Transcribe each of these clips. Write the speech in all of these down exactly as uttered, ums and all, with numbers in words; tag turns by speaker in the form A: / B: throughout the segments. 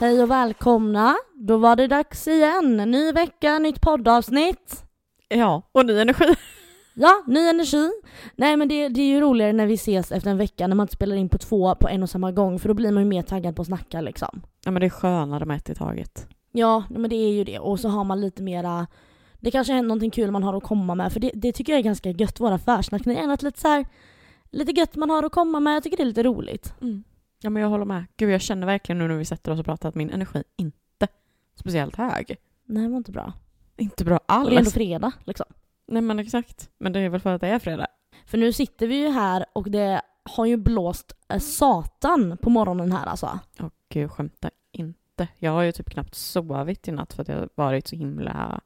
A: Hej och välkomna. Då var det dags igen. Ny vecka, nytt poddavsnitt.
B: Ja, och ny energi.
A: Ja, ny energi. Nej, men det, det är ju roligare när vi ses efter en vecka när man inte spelar in på två på en och samma gång. För då blir man ju mer taggad på att snacka liksom.
B: Ja, men det är skönare med ett i taget.
A: Ja, men det är ju det. Och så har man lite mera... Det kanske är någonting kul man har att komma med. För det, det tycker jag är ganska gött, våra försnack. Det är något lite så här... Lite gött man har att komma med. Jag tycker det är lite roligt.
B: Mm. Ja, men jag håller med. Gud, jag känner verkligen nu när vi sätter oss och pratar att min energi inte speciellt hög.
A: Nej, det var inte bra.
B: Inte bra alls.
A: Och det är ändå fredag, liksom.
B: Nej, men exakt. Men det är väl för att det är fredag.
A: För nu sitter vi ju här och det har ju blåst satan på morgonen här alltså.
B: Åh gud, skämta inte. Jag har ju typ knappt sovit i natt för att jag har varit så himla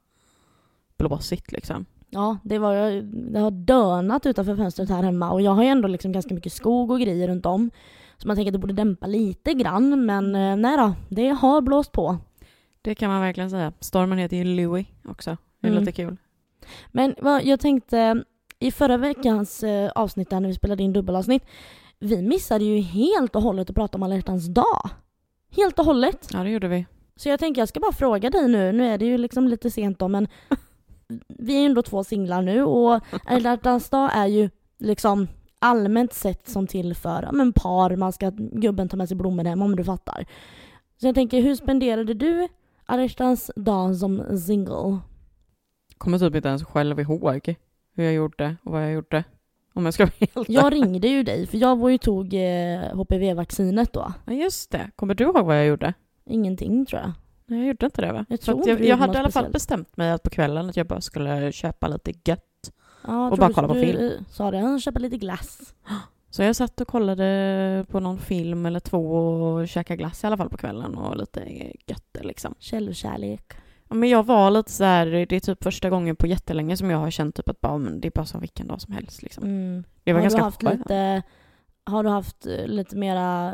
B: blåsigt liksom.
A: Ja, det, var, det har dönat utanför fönstret här hemma. Och jag har ju ändå liksom ganska mycket skog och grejer runt om. Så man tänker att det borde dämpa lite grann. Men nej då, det har blåst på.
B: Det kan man verkligen säga. Stormen heter ju Louis också. Det är
A: Mm.
B: lite kul.
A: Men vad jag tänkte, i förra veckans eh, avsnitt där när vi spelade in dubbelavsnitt. Vi missade ju helt och hållet att prata om alla hjärtans dag. Helt och hållet.
B: Ja, det gjorde vi.
A: Så jag tänker jag ska bara fråga dig nu. Nu är det ju liksom lite sent då, men vi är ju ändå två singlar nu. Och alla hjärtans dag är ju liksom allmänt sett som till för men par. Man ska gubben ta med sig blommor hem, om du fattar. Så jag tänker, hur spenderade du alla hjärtans dag som single?
B: Kommer typ inte ens själv ihåg hur jag gjorde och vad jag gjorde. Om jag ska vara helt
A: Jag ringde ju dig, för jag var ju tog eh, H P V-vaccinet då.
B: Ja, just det. Kommer du ihåg vad jag gjorde?
A: Ingenting, tror jag.
B: Nej, jag gjorde inte det, va?
A: Jag
B: För
A: tror
B: att
A: inte
B: jag,
A: du
B: jag
A: gjorde
B: hade
A: något
B: i alla fall
A: speciellt.
B: bestämt mig att på kvällen att jag bara skulle köpa lite gött.
A: Ja,
B: Och
A: tror
B: bara
A: du-
B: kolla på
A: du,
B: film.
A: eh, Sa det, han köper lite glass.
B: Så jag satt och kollade på någon film eller två och käkade glass i alla fall på kvällen och lite gött liksom.
A: Källkärlek.
B: Ja, men jag var lite så här, det är typ första gången på jättelänge som jag har känt typ att bara, men det är bara som vilken dag som helst liksom.
A: Mm.
B: Det var
A: har,
B: ganska
A: du haft
B: skönt.
A: lite, har du haft eh, lite mera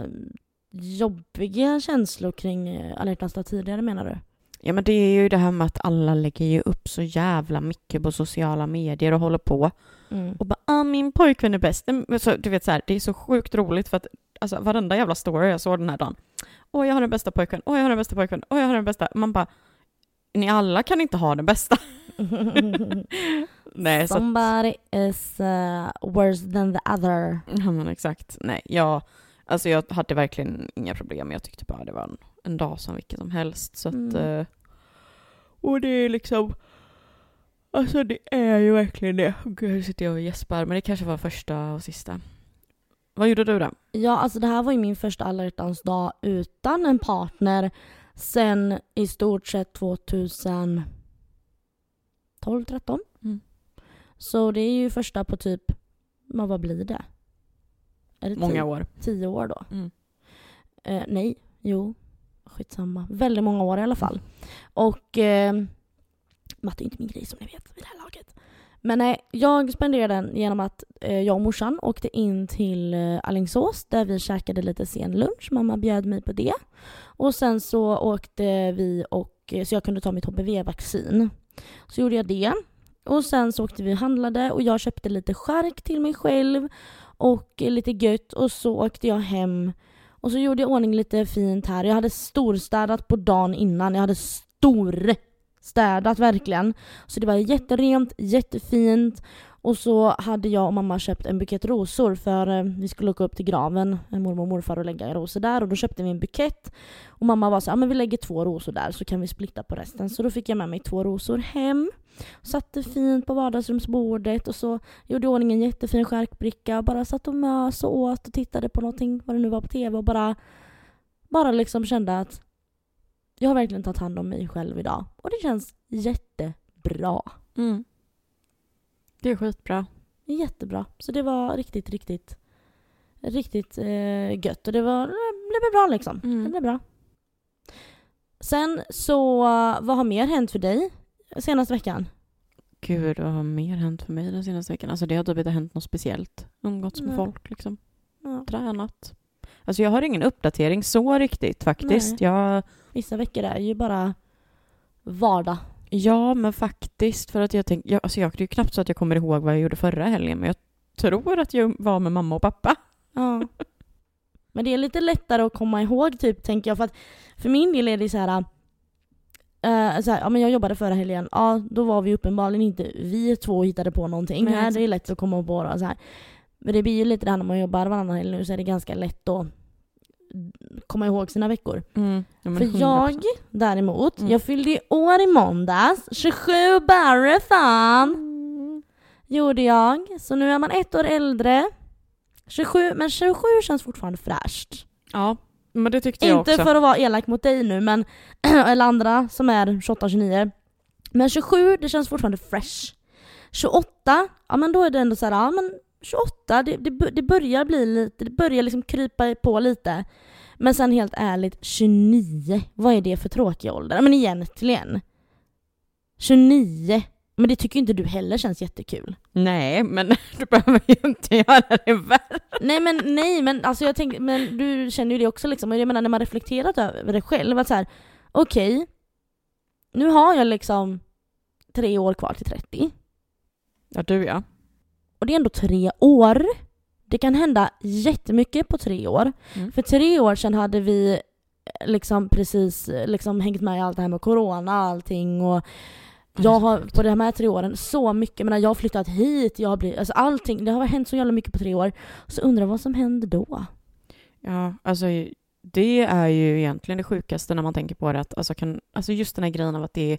A: jobbiga känslor kring eh, alla hjärtans dag tidigare, menar du?
B: Ja, men det är ju det här med att alla lägger ju upp så jävla mycket på sociala medier och håller på.
A: Mm.
B: Och bara, ah, min pojkvän är bäst. Så, du vet så här, det är så sjukt roligt för att alltså, varenda jävla story jag såg den här dagen. Åh, jag har den bästa pojkvän. Åh, jag har den bästa pojkvän. Åh, jag har den bästa. Man bara, ni alla kan inte ha den bästa. Nej, så att,
A: Somebody is uh, worse than the other.
B: ja, men exakt. Nej, jag, alltså jag hade verkligen inga problem. Jag tyckte bara det var en, en dag som vilken som helst. Så att,
A: Mm.
B: eh, och det är liksom, alltså det är ju verkligen det. Gud, här sitter jag och gäspar. Men det kanske var första och sista. Vad gjorde du då?
A: Ja, alltså det här var ju min första alla hjärtans dag utan en partner sen i stort sett tjugotolv tretton.
B: Mm.
A: Så det är ju första på typ, men vad blir det? Är det
B: Många
A: tio,
B: år.
A: tio år då?
B: Mm.
A: Eh, nej, jo, skitsamma. Väldigt många år i alla fall. Och eh, matte är inte min grej som ni vet vid det här laget. Men nej, jag spenderade den genom att eh, jag och morsan åkte in till eh, Alingsås där vi käkade lite sen lunch. Mamma bjöd mig på det. Och sen så åkte vi och så jag kunde ta mitt H P V-vaccin. Så gjorde jag det. Och sen så åkte vi och handlade och jag köpte lite skärk till mig själv och eh, lite gött och så åkte jag hem. Och så gjorde jag ordning lite fint här. Jag hade storstädat på dagen innan. Jag hade stor städat verkligen. Så det var jätterent, jättefint. Och så hade jag och mamma köpt en bukett rosor för eh, vi skulle åka upp till graven, mormor och morfar, och lägga rosor där. Och då köpte vi en bukett. Och mamma var så här, ja men vi lägger två rosor där så kan vi splitta på resten. Så då fick jag med mig två rosor hem. Satte fint på vardagsrumsbordet och så gjorde jag ordning en jättefin skärkbricka. Bara satt och mös och åt och tittade på någonting, vad det nu var på tv. Och bara, bara liksom kände att jag har verkligen tagit hand om mig själv idag. Och det känns jättebra.
B: Mm. Det är skitbra.
A: Jättebra. Så det var riktigt, riktigt, riktigt eh, gött. Och det var, det blev bra liksom.
B: Mm.
A: Det blev bra. Sen så, vad har mer hänt för dig senaste veckan?
B: Gud, vad har mer hänt för mig den senaste veckan? Alltså det har typ inte hänt något speciellt. Umgåtts med
A: Nej.
B: folk liksom.
A: Ja.
B: Tränat. Alltså jag har ingen uppdatering så riktigt faktiskt.
A: Nej.
B: Jag,
A: Vissa veckor är ju bara vardag.
B: ja, men faktiskt. För att jag tänkte, jag, alltså jag, det är ju knappt så att jag kommer ihåg vad jag gjorde förra helgen. Men jag tror att jag var med mamma och pappa.
A: Ja. Men det är lite lättare att komma ihåg typ, tänker jag. För att för min del är det så här, uh, så här ja, men jag jobbade förra helgen. Ja, då var vi uppenbarligen inte vi två hittade på någonting. Nej, Nej, det är lätt att komma på och så här. Men det blir ju lite det här när man jobbar varannan helg nu, så är det ganska lätt att komma ihåg sina veckor. Mm. Ja, för jag däremot, mm. jag fyllde i år i måndags. tjugosju bara fan. Mm. Gjorde jag. Så nu är man ett år äldre. tjugosju, men tjugosju känns fortfarande fräscht.
B: Ja, men det tyckte jag
A: Inte
B: också.
A: för att vara elak mot dig nu, men eller andra som är tjugoåtta tjugonio. Men tjugosju, det känns fortfarande fresh. tjugoåtta, ja men då är det ändå så här, ja men tjugoåtta, det, det, det börjar bli lite, det börjar liksom krypa på lite. Men sen helt ärligt, tjugonio, vad är det för tråkig ålder? Men egentligen, tjugonio, men det tycker inte du heller känns jättekul.
B: Nej, men du behöver ju inte göra det värre.
A: Nej, men nej, men alltså jag tänker, men du känner ju det också liksom. Jag menar när man reflekterat över det själv, att så här, okej, okay, nu har jag liksom tre år kvar till trettio.
B: Ja, du ja.
A: Och det är ändå tre år. Det kan hända jättemycket på tre år. Mm. För tre år sedan hade vi liksom precis liksom hängt med i allt det här med corona och allting. Och jag har på de här tre åren så mycket. Men jag har flyttat hit. Jag har blivit, alltså allting. Det har hänt så jävla mycket på tre år. Så undrar vad som händer då.
B: Ja, alltså det är ju egentligen det sjukaste när man tänker på det. Att, alltså, kan, alltså just den här grejen av att det är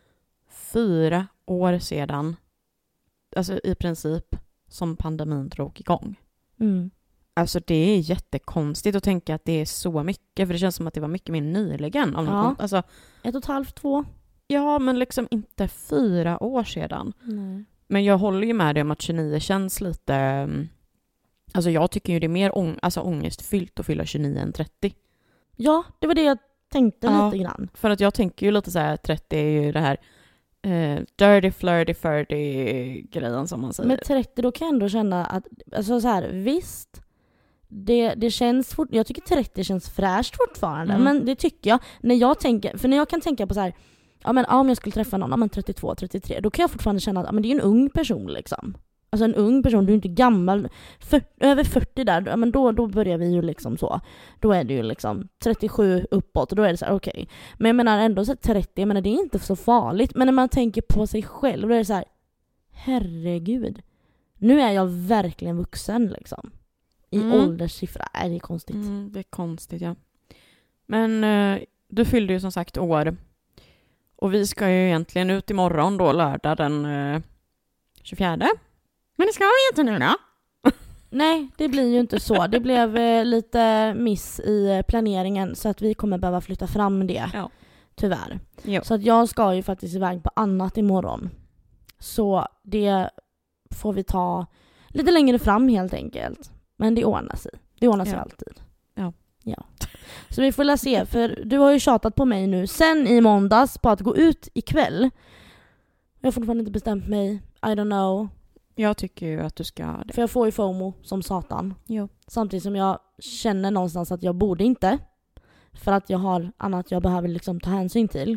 B: fyra år sedan, alltså i princip, som pandemin drog igång. Mm. Alltså det är jättekonstigt att tänka att det är så mycket, för det känns som att det var mycket mer nyligen. Av
A: ja.
B: Alltså,
A: ett och ett halvt, två.
B: Ja, men liksom inte fyra år sedan. Nej. Men jag håller ju med dig om att tjugonio känns lite... Alltså jag tycker ju det är mer ång- alltså ångestfyllt att fylla tjugonio än trettio.
A: Ja, det var det jag tänkte
B: ja,
A: lite grann.
B: För att jag tänker ju lite så här, trettio är ju det här Uh, dirty, flirty, flirty grejen som man säger.
A: Med trettio då kan jag ändå känna att, alltså så här, visst, det, det känns fort, jag tycker trettio känns fräscht fortfarande, mm. men det tycker jag, när jag tänker, för när jag kan tänka på så här, ja men ja, om jag skulle träffa någon, ja men trettiotvå, trettiotre, då kan jag fortfarande känna att ja, men det är en ung person liksom. Alltså en ung person, du är inte gammal, för, över fyrtio där, ja, men då, då börjar vi ju liksom så. Då är det ju liksom trettiosju uppåt och då är det så här okej. Okay. Men jag menar ändå så trettio, jag menar det är inte så farligt. Men när man tänker på sig själv, då är det så här, herregud. Nu är jag verkligen vuxen liksom. I mm. ålderssiffra, är det konstigt.
B: Mm, det är konstigt, ja. Men eh, du fyllde ju som sagt år. Och vi ska ju egentligen ut imorgon då, lördag den eh, tjugofjärde. Men det ska vi inte nu då.
A: Nej, det blir ju inte så. Det blev eh, lite miss i planeringen så att vi kommer behöva flytta fram det. Ja. Tyvärr. Jo. Så att jag ska ju faktiskt iväg på annat imorgon. Så det får vi ta lite längre fram helt enkelt. Men det ordnar sig. Det ordnar sig ja. alltid.
B: Ja.
A: Ja. Så vi får la se. För du har ju tjatat på mig nu sen i måndags på att gå ut ikväll. Jag har fortfarande inte bestämt mig. I don't know.
B: Jag tycker ju att du ska det.
A: För jag får ju FOMO som satan. Jo. Samtidigt som jag känner någonstans att jag borde inte. För att jag har annat jag behöver liksom ta hänsyn till.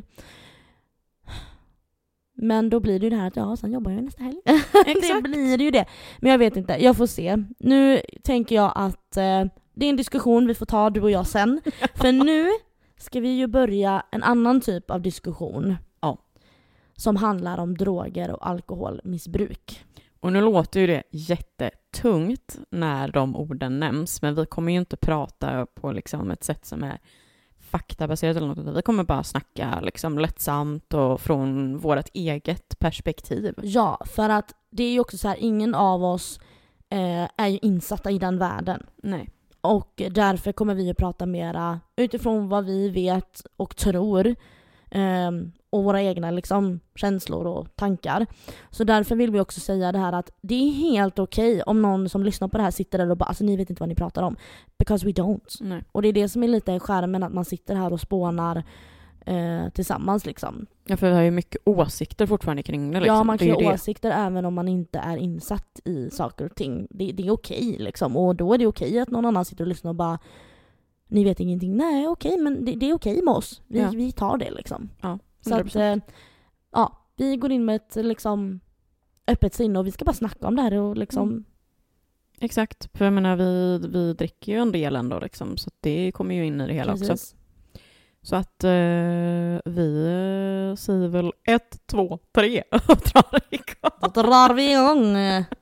A: Men då blir det ju det här att ja, sen jobbar jag nästa helg. Det blir ju det. Men jag vet inte, jag får se. Nu tänker jag att eh, det är en diskussion vi får ta, du och jag sen. För nu ska vi ju börja en annan typ av diskussion. Ja. Som handlar om droger och alkoholmissbruk.
B: Och nu låter ju det jättetungt när de orden nämns, men vi kommer ju inte prata på liksom ett sätt som är faktabaserat eller något. Vi kommer bara snacka liksom lättsamt och från vårt eget perspektiv.
A: Ja, för att det är ju också så här, ingen av oss eh, är ju insatta i den världen.
B: Nej.
A: Och därför kommer vi att prata mera utifrån vad vi vet och tror. Eh, och våra egna liksom, känslor och tankar. Så därför vill vi också säga det här att det är helt okej okay om någon som lyssnar på det här sitter där och bara, alltså ni vet inte vad ni pratar om. Because we don't.
B: Nej.
A: Och det är det som är lite skärmen, att man sitter här och spånar eh, tillsammans liksom.
B: Ja, för vi har ju mycket åsikter fortfarande kring det. Liksom.
A: Ja, man kan ju
B: ha
A: åsikter även om man inte är insatt i saker och ting. Det, det är okej okay, liksom. Och då är det okej okay att någon annan sitter och lyssnar och bara, ni vet ingenting. Nej, okej, okay, men det, det är okej okay med oss. Vi, ja. vi tar det liksom.
B: Ja.
A: Så att, eh, ja, vi går in med ett liksom öppet sinne och vi ska bara snacka om det här och liksom,
B: mm. Exakt, för jag menar vi, vi dricker ju en del ändå liksom, så det kommer ju in i det hela
A: Precis.
B: också. Så att eh, vi eh, säger väl ett, två, tre och drar igång.
A: Då drar vi igång.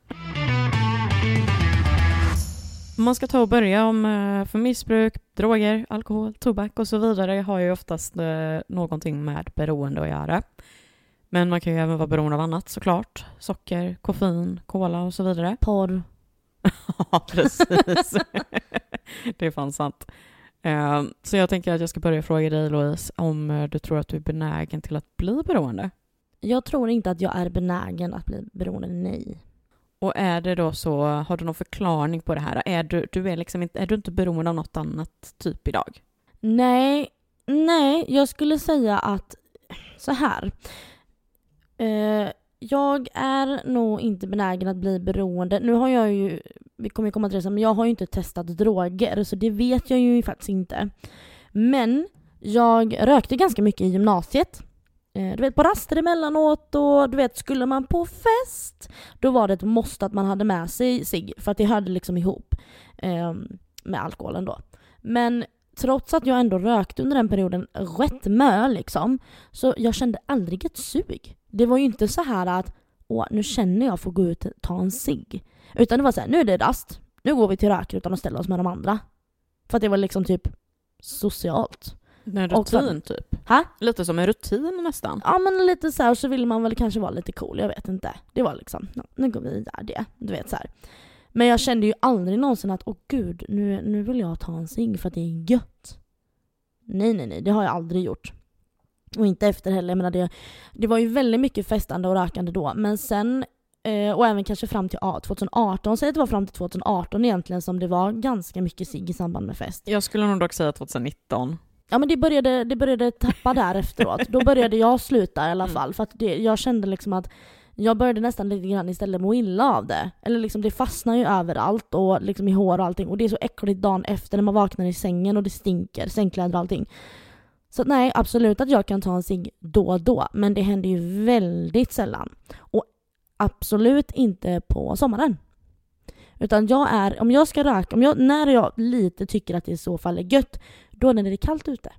B: Om man ska ta och börja om eh, för missbruk, droger, alkohol, tobak och så vidare har ju oftast eh, någonting med beroende att göra. Men man kan ju även vara beroende av annat såklart. Socker, koffein, cola och så vidare.
A: Porr.
B: Ja, precis. Det är fan sant. Uh, så jag tänker att jag ska börja fråga dig, Louise, om uh, du tror att du är benägen till att bli beroende.
A: Jag tror inte att jag är benägen att bli beroende, nej.
B: Och är det då så, har du någon förklaring på det här? Är du, du är, liksom inte, är du inte beroende av något annat typ idag?
A: Nej, nej, jag skulle säga att så här. Uh, jag är nog inte benägen att bli beroende. Nu har jag ju, vi kommer komma till det sen, men jag har ju inte testat droger, så det vet jag ju faktiskt inte. Men jag rökte ganska mycket i gymnasiet. Eh, du vet, på raster emellanåt, och du vet, skulle man på fest, då var det ett måste att man hade med sig cigg, för att det hörde liksom ihop eh, med alkoholen då. Men trots att jag ändå rökte under den perioden rätt mö liksom, så jag kände aldrig ett sug. Det var ju inte så här att åh, nu känner jag för att gå ut och ta en cigg. Utan det var så här, nu är det rast. Nu går vi till rökrutan och ställer oss med de andra. För att det var liksom typ socialt.
B: En rutin typ?
A: Ha?
B: Lite som en rutin nästan.
A: Ja, men lite så här, så ville man väl kanske vara lite cool, jag vet inte. Det var liksom, ja, nu går vi där det, du vet så här. Men jag kände ju aldrig någonsin att åh gud, nu, nu vill jag ta en cigg för att det är gött. Nej, nej, nej, det har jag aldrig gjort. Och inte efter heller. Jag menar, det, det var ju väldigt mycket festande och rökande då. Men sen, eh, och även kanske fram till ja, tjugo arton, så det var fram till tjugo arton egentligen som det var ganska mycket cigg i samband med fest.
B: Jag skulle nog dock säga tjugo nitton.
A: Ja, men det började, det började tappa där efteråt. Då började jag sluta i alla fall. Mm. För att det, jag kände liksom att jag började nästan lite grann istället må illa av det. Eller liksom det fastnar ju överallt och liksom i hår och allting. Och det är så äckligt dagen efter när man vaknar i sängen och det stinker, sängkläder och allting. Så nej, absolut att jag kan ta en cigg då och då. Men det händer ju väldigt sällan. Och absolut inte på sommaren. Utan jag är, om jag ska röka, om jag, när jag lite tycker att det i så fall är gött, då är det när det är kallt ute.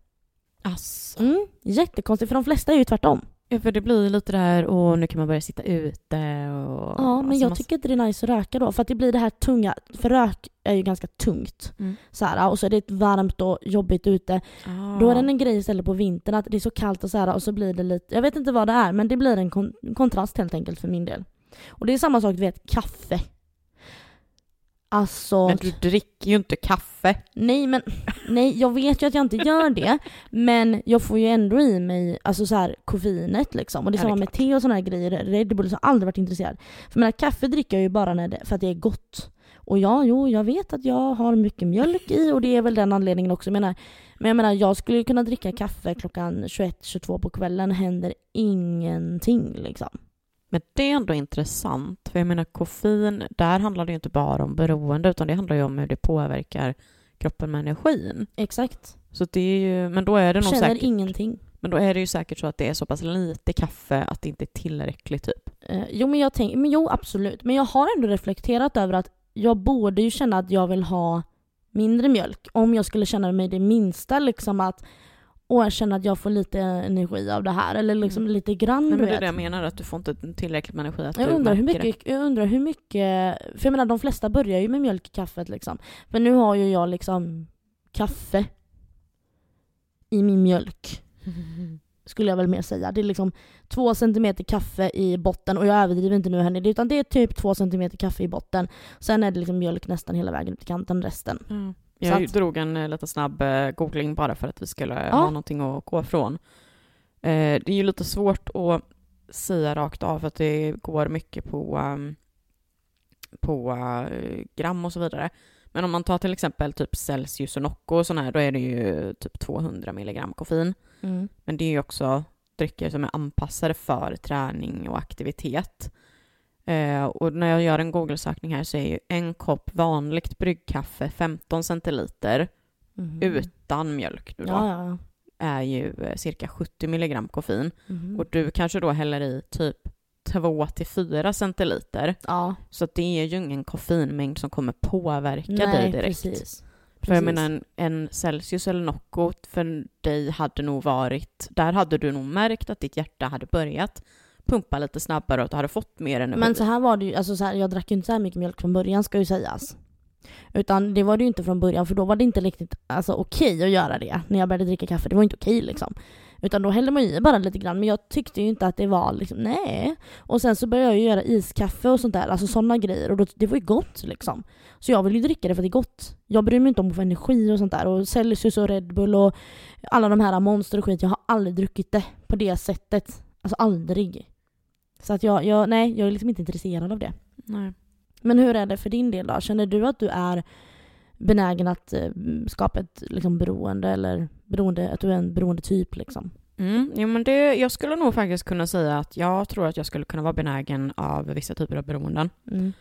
B: Asså.
A: Mm, jättekonstigt, för de flesta är ju tvärtom.
B: Ja, för det blir lite där, och nu kan man börja sitta ute. Och,
A: ja, men
B: alltså
A: jag
B: man...
A: tycker inte det är nice att röka då. För att det blir det här tunga, för rök är ju ganska tungt.
B: Mm.
A: Så här, och så är det varmt och jobbigt ute.
B: Ah.
A: Då är det en grej istället på vintern att det är så kallt och så här, och så blir det lite, jag vet inte vad det är, men det blir en kon- kontrast helt enkelt för min del. Och det är samma sak, du vet, kaffe. Alltså,
B: men du dricker ju inte kaffe.
A: Nej, men nej, jag vet ju att jag inte gör det, men jag får ju ändå i mig alltså så här koffeinet liksom, och det är
B: ja,
A: samma
B: det är
A: med te och såna här grejer. Red Bull har aldrig varit intresserad. För men kaffe dricker jag ju bara när det, för att det är gott. Och ja, jo, jag vet att jag har mycket mjölk i, och det är väl den anledningen också. Jag menar, men jag menar, jag skulle kunna dricka kaffe klockan tjugoett tjugotvå på kvällen, händer ingenting liksom.
B: Men det är ändå intressant, för jag menar koffein, där handlar det ju inte bara om beroende, utan det handlar ju om hur det påverkar kroppen med energin.
A: Exakt.
B: Så det är ju, men då är det nog
A: känner
B: säkert,
A: ingenting.
B: Men då är det ju säkert så att det är så pass lite kaffe att det inte är tillräckligt typ.
A: Eh, jo, men jag tänker, men jo, absolut. Men jag har ändå reflekterat över att jag borde ju känna att jag vill ha mindre mjölk. Om jag skulle känna mig det minsta liksom att och jag känner att jag får lite energi av det här. Eller liksom mm. lite grann,
B: men
A: du
B: det är
A: vet.
B: det jag menar, att du får inte tillräckligt med energi att
A: jag
B: du
A: undrar hur
B: märker
A: mycket,
B: det.
A: Jag undrar hur mycket... För jag menar, de flesta börjar ju med mjölk i kaffet liksom. Men nu har ju jag liksom kaffe i min mjölk. Mm. Skulle jag väl mer säga. Det är liksom två centimeter kaffe i botten. Och jag överdriver inte nu här. Utan det är typ två centimeter kaffe i botten. Sen är det liksom mjölk nästan hela vägen till kanten, resten.
B: Mm. Jag att, drog en lite snabb uh, googling bara för att vi skulle ja. ha någonting att gå från. Uh, det är ju lite svårt att säga rakt av, för att det går mycket på, um, på uh, gram och så vidare. Men om man tar till exempel typ Celsius och Nocco och sån här, då är det ju typ tvåhundra milligram koffein. Mm. Men det är ju också drycker som är anpassade för träning och aktivitet. Uh, och när jag gör en Google-sökning här så är ju en kopp vanligt bryggkaffe femton centiliter mm. utan mjölk då,
A: ja, ja.
B: är ju uh, cirka sjuttio milligram koffein. Mm.
A: Mm.
B: Och du kanske då häller i typ två till fyra centiliter.
A: Ja.
B: Så att det är ju ingen koffeinmängd som kommer påverka
A: Nej,
B: dig direkt.
A: Precis.
B: För jag menar en, en Celsius eller Nocco för dig hade nog varit, där hade du nog märkt att ditt hjärta hade börjat pumpa lite snabbare och att du hade fått mer energi.
A: Men så här var det ju, alltså så här, jag drack ju inte så här mycket mjölk från början ska ju sägas. Utan det var det ju inte från början, för då var det inte riktigt alltså, okej att göra det när jag började dricka kaffe. Det var inte okej liksom. Utan då hällde man i bara lite grann, men jag tyckte ju inte att det var liksom, nej. Och sen så började jag ju göra iskaffe och sånt där, alltså sådana grejer. Och då, det var ju gott liksom. Så jag vill ju dricka det för att det är gott. Jag bryr mig inte om att få energi och sånt där. Och Celsius och Red Bull och alla de här monster och skit. Jag har aldrig druckit det på det sättet. Alltså aldrig. Så att jag, jag nej, jag är liksom inte intresserad av det.
B: Nej.
A: Men hur är det för din del då? Känner du att du är benägen att eh, skapa ett liksom, beroende eller beroende, att du är en beroende typ liksom?
B: Mm, jo, men det, jag skulle nog faktiskt kunna säga att jag tror att jag skulle kunna vara benägen av vissa typer av beroenden.
A: Mm.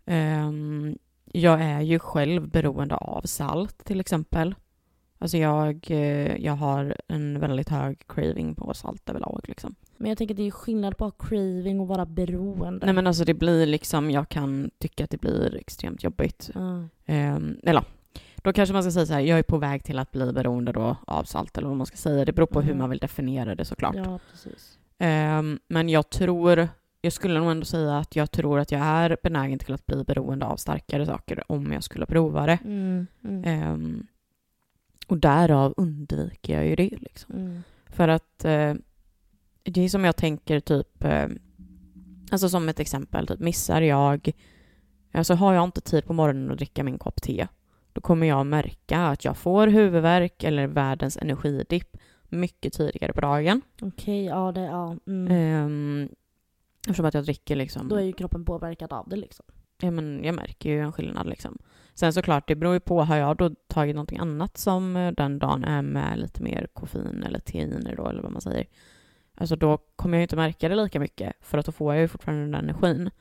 B: Um, jag är ju själv beroende av salt till exempel. Alltså jag, jag har en väldigt hög craving på salt överlag liksom.
A: Men jag tänker att det är skillnad på craving och vara beroende.
B: Nej men alltså det blir liksom, jag kan tycka att det blir extremt jobbigt.
A: Mm.
B: Um, eller då kanske man ska säga så här, jag är på väg till att bli beroende då av salt eller vad man ska säga. Det beror på
A: Mm.
B: hur man vill definiera det såklart.
A: Ja, precis.
B: Um, men jag tror, jag skulle nog ändå säga att jag tror att jag är benägen till att bli beroende av starkare saker om jag skulle prova det.
A: Mm. Mm.
B: Um, och därav undviker jag ju det liksom.
A: Mm.
B: För att uh, det är som jag tänker typ, uh, alltså som ett exempel, typ missar jag, alltså har jag inte tid på morgonen att dricka min kopp te, då kommer jag märka att jag får huvudvärk eller världens energidipp mycket tidigare på dagen.
A: Okej, okay, ja det, ja. Mm.
B: Um, eftersom att jag dricker liksom.
A: Då är ju kroppen påverkad av det liksom.
B: Ja, men jag märker ju en skillnad liksom. Sen såklart, det beror ju på, har jag då tagit någonting annat som den dagen är med lite mer koffein eller teiner då, eller vad man säger. Alltså då kommer jag ju inte märka det lika mycket, för att då får jag ju fortfarande den energin.